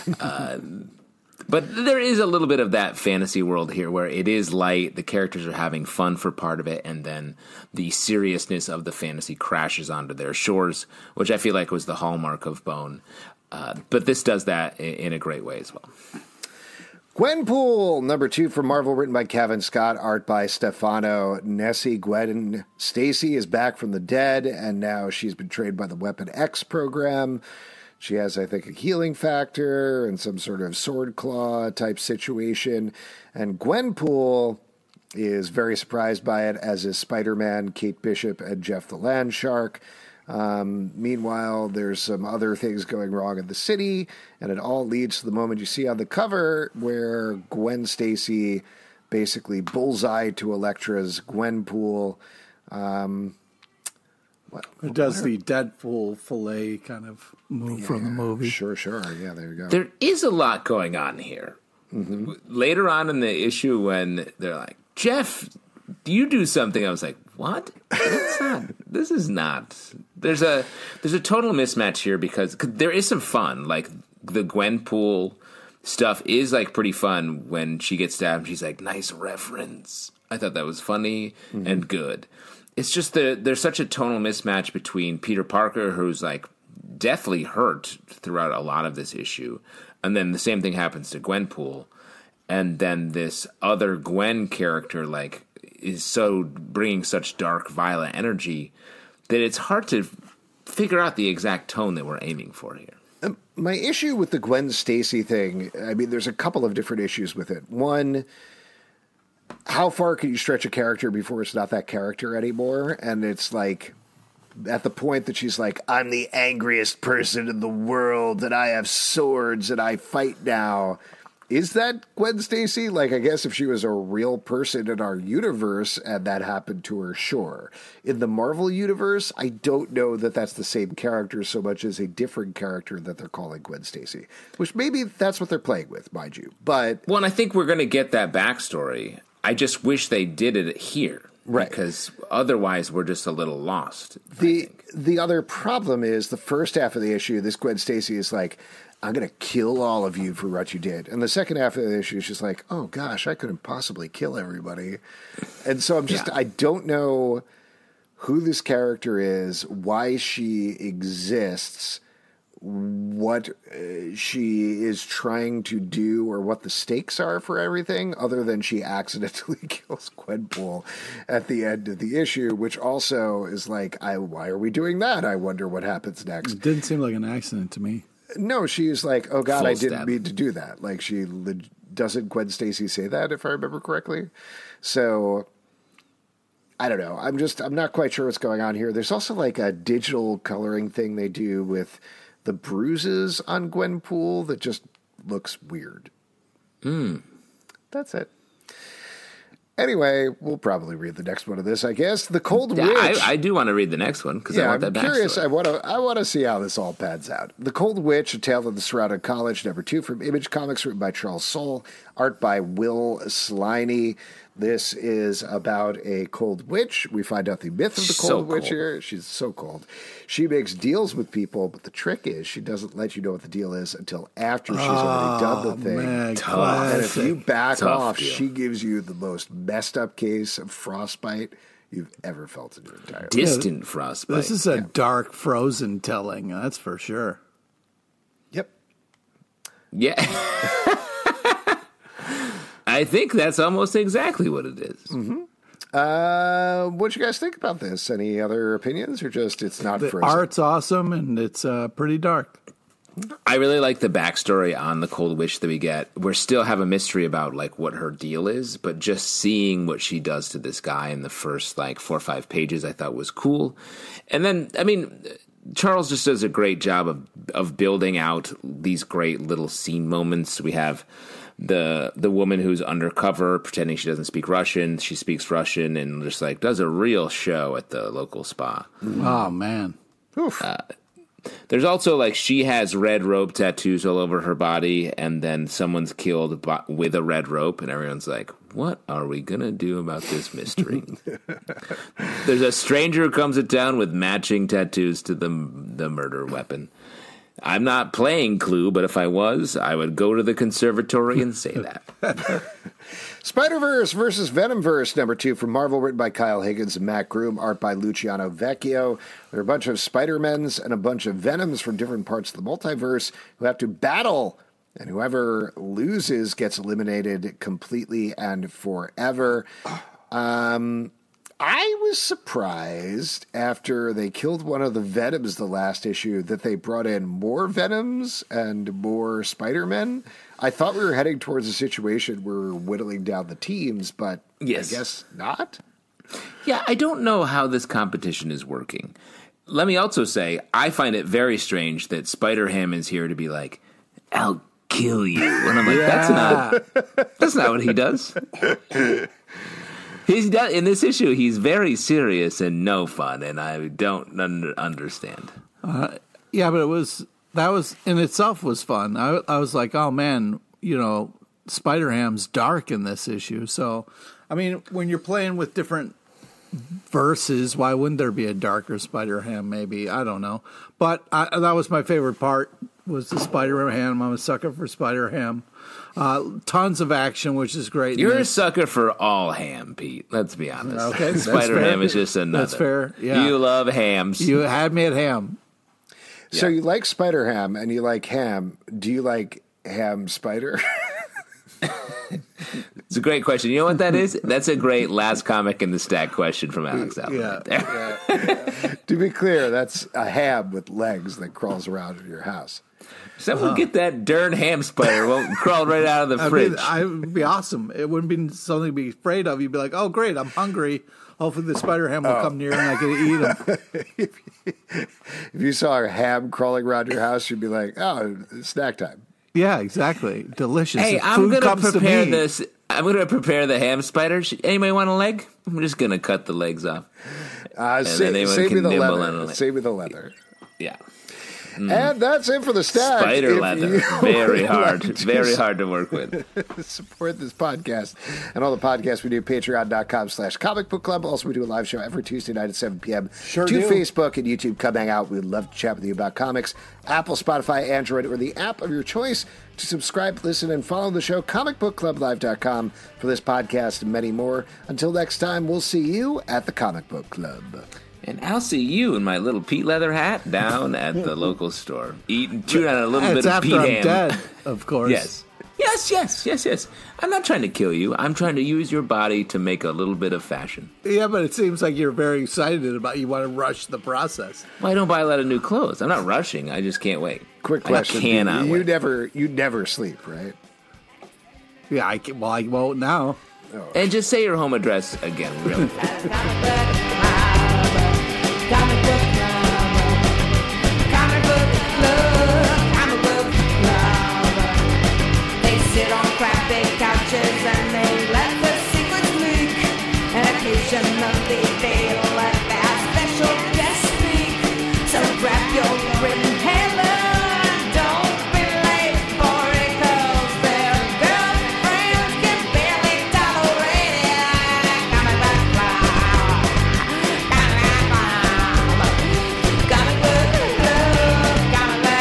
But there is a little bit of that fantasy world here where it is light, the characters are having fun for part of it, and then the seriousness of the fantasy crashes onto their shores, which I feel like was the hallmark of Bone. But this does that in a great way as well. Gwenpool, #2 from Marvel, written by Kevin Scott, art by Stefano Nessi. Gwen Stacy is back from the dead, and now she's been trained by the Weapon X program. She has, I think, a healing factor and some sort of sword claw type situation. And Gwenpool is very surprised by it, as is Spider-Man, Kate Bishop, and Jeff the Landshark. Meanwhile, there's some other things going wrong in the city, and it all leads to the moment you see on the cover where Gwen Stacy basically bullseye to Elektra's Gwenpool. It does the Deadpool fillet kind of move from the movie. Sure. Yeah, there you go. There is a lot going on here. Mm-hmm. Later on in the issue when they're like, Jeff, do you do something? I was like, what? This is not. There's a total mismatch here because there is some fun. Like the Gwenpool stuff is like pretty fun when she gets stabbed. And she's like, nice reference. I thought that was funny and good. It's just there's such a tonal mismatch between Peter Parker, who's like deathly hurt throughout a lot of this issue, and then the same thing happens to Gwenpool, and then this other Gwen character like is so bringing such dark, violent energy that it's hard to figure out the exact tone that we're aiming for here. My issue with the Gwen Stacy thing, I mean, there's a couple of different issues with it. One, how far can you stretch a character before it's not that character anymore? And it's like, at the point that she's like, I'm the angriest person in the world, and I have swords, and I fight now. Is that Gwen Stacy? Like, I guess if she was a real person in our universe and that happened to her, sure. In the Marvel universe, I don't know that that's the same character so much as a different character that they're calling Gwen Stacy, which maybe that's what they're playing with, mind you. But well, and I think we're going to get that backstory. I just wish they did it here. Right. Because otherwise we're just a little lost. The other problem is the first half of the issue, this Gwen Stacy is like, I'm going to kill all of you for what you did. And the second half of the issue is just like, oh gosh, I couldn't possibly kill everybody. And so I'm just, I don't know who this character is, why she exists, what she is trying to do, or what the stakes are for everything, other than she accidentally kills Gwenpool at the end of the issue, which also is like, why are we doing that? I wonder what happens next. It didn't seem like an accident to me. No, she's like, oh God, Full I didn't step. mean to do that. Like, she doesn't Gwen Stacy say that, if I remember correctly? So I don't know. I'm not quite sure what's going on here. There's also like a digital coloring thing they do with the bruises on Gwenpool that just looks weird. That's it. Anyway, we'll probably read the next one of this, I guess. The Cold Witch. I do want to read the next one because I want that backstory. I'm curious. I want to see how this all pans out. The Cold Witch, A Tale of the Surrounded College, #2 from Image Comics, written by Charles Soule, art by Will Sliney. This is about a cold witch. We find out the myth of the cold witch here. She's so cold. She makes deals with people, but the trick is she doesn't let you know what the deal is until after she's already done the thing. Man, and if you back off, she gives you the most messed up case of frostbite you've ever felt in your entire life. Distant frostbite. This is a dark Frozen telling, that's for sure. Yep. Yeah. I think that's almost exactly what it is. Mm-hmm. What do you guys think about this? Any other opinions, or just it's not the Frozen? Art's awesome, and it's pretty dark. I really like the backstory on the Cold Witch that we get. We still have a mystery about like what her deal is, but just seeing what she does to this guy in the first like 4 or 5 pages, I thought was cool. And then, I mean, Charles just does a great job of building out these great little scene moments. We have the woman who's undercover pretending she doesn't speak Russian. She speaks Russian and just like does a real show at the local spa. Oh man. There's also like she has red rope tattoos all over her body, and then someone's killed with a red rope, and everyone's like, what are we gonna do about this mystery? There's a stranger who comes to town with matching tattoos to the murder weapon. I'm not playing Clue, but if I was, I would go to the conservatory and say that. Spider-Verse versus Venomverse, #2 from Marvel, written by Kyle Higgins and Matt Groom, art by Luciano Vecchio. There are a bunch of Spider-Mens and a bunch of Venoms from different parts of the multiverse who have to battle, and whoever loses gets eliminated completely and forever. I was surprised after they killed one of the Venoms the last issue that they brought in more Venoms and more Spider-Men. I thought we were heading towards a situation where we're whittling down the teams, but yes. I guess not. Yeah, I don't know how this competition is working. Let me also say, I find it very strange that Spider-Ham is here to be like, I'll kill you. And I'm like, that's not what he does. In this issue, he's very serious and no fun, and I don't understand. Yeah, but that was in itself was fun. I was like, oh man, Spider-Ham's dark in this issue. So, I mean, when you're playing with different verses, why wouldn't there be a darker Spider-Ham? Maybe, I don't know. But that was my favorite part, was the Spider-Ham. I'm a sucker for Spider-Ham. Tons of action, which is great. You're a sucker for all ham, Pete. Let's be honest. Okay, Spider-Ham is just another. That's fair. Yeah. You love hams. You had me at ham. So you like Spider-Ham and you like ham. Do you like ham spider? It's a great question. You know what that is? That's a great last comic in the stack question from Alex Allen. Yeah. To be clear, that's a ham with legs that crawls around in your house. Someone get that darn ham spider. Won't crawl right out of the fridge. It would be awesome. It wouldn't be something to be afraid of. You'd be like, oh, great, I'm hungry. Hopefully the Spider-Ham will come near and I can eat him. If you saw a ham crawling around your house, you'd be like, oh, it's snack time. Yeah, exactly. Delicious. Hey, I'm going to prepare this. I'm going to prepare the ham spider. Anybody want a leg? I'm just going to cut the legs off. Save me the leather. Save me the leather. Yeah. And that's it for the stack. Spider leather. Very hard. Very hard to work with. Support this podcast and all the podcasts we do. Patreon.com/Comic Book Club. Also, we do a live show every Tuesday night at 7 p.m. Sure to do. Facebook and YouTube. Come hang out. We'd love to chat with you about comics. Apple, Spotify, Android, or the app of your choice. To subscribe, listen, and follow the show, comicbookclublive.com for this podcast and many more. Until next time, we'll see you at the Comic Book Club. And I'll see you in my little Pete leather hat down at the local store. Chewing on a little bit of Pete ham. It's after I'm dead, of course. Yes. I'm not trying to kill you. I'm trying to use your body to make a little bit of fashion. Yeah, but it seems like you're very excited about you want to rush the process. Well, I don't buy a lot of new clothes. I'm not rushing. I just can't wait. Quick question. You never sleep, right? Yeah, I won't now. And just say your home address again, really. They sit on crappy couches and they let the secrets leak. And occasionally they let their special guest speak. So grab your inhaler, don't be late for it, 'cause their girlfriends can barely tolerate it. Comic book club, comic book club, comic book club, comic book club.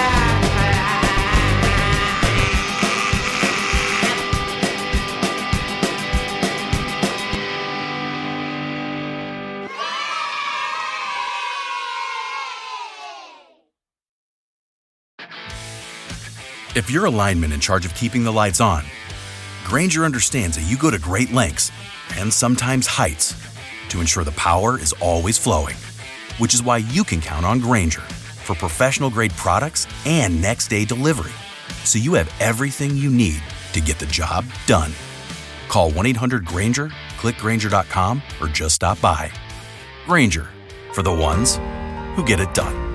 If you're a lineman in charge of keeping the lights on, Grainger understands that you go to great lengths and sometimes heights to ensure the power is always flowing, which is why you can count on Grainger for professional-grade products and next-day delivery, so you have everything you need to get the job done. Call 1-800-GRAINGER, click Grainger.com, or just stop by. Grainger, for the ones who get it done.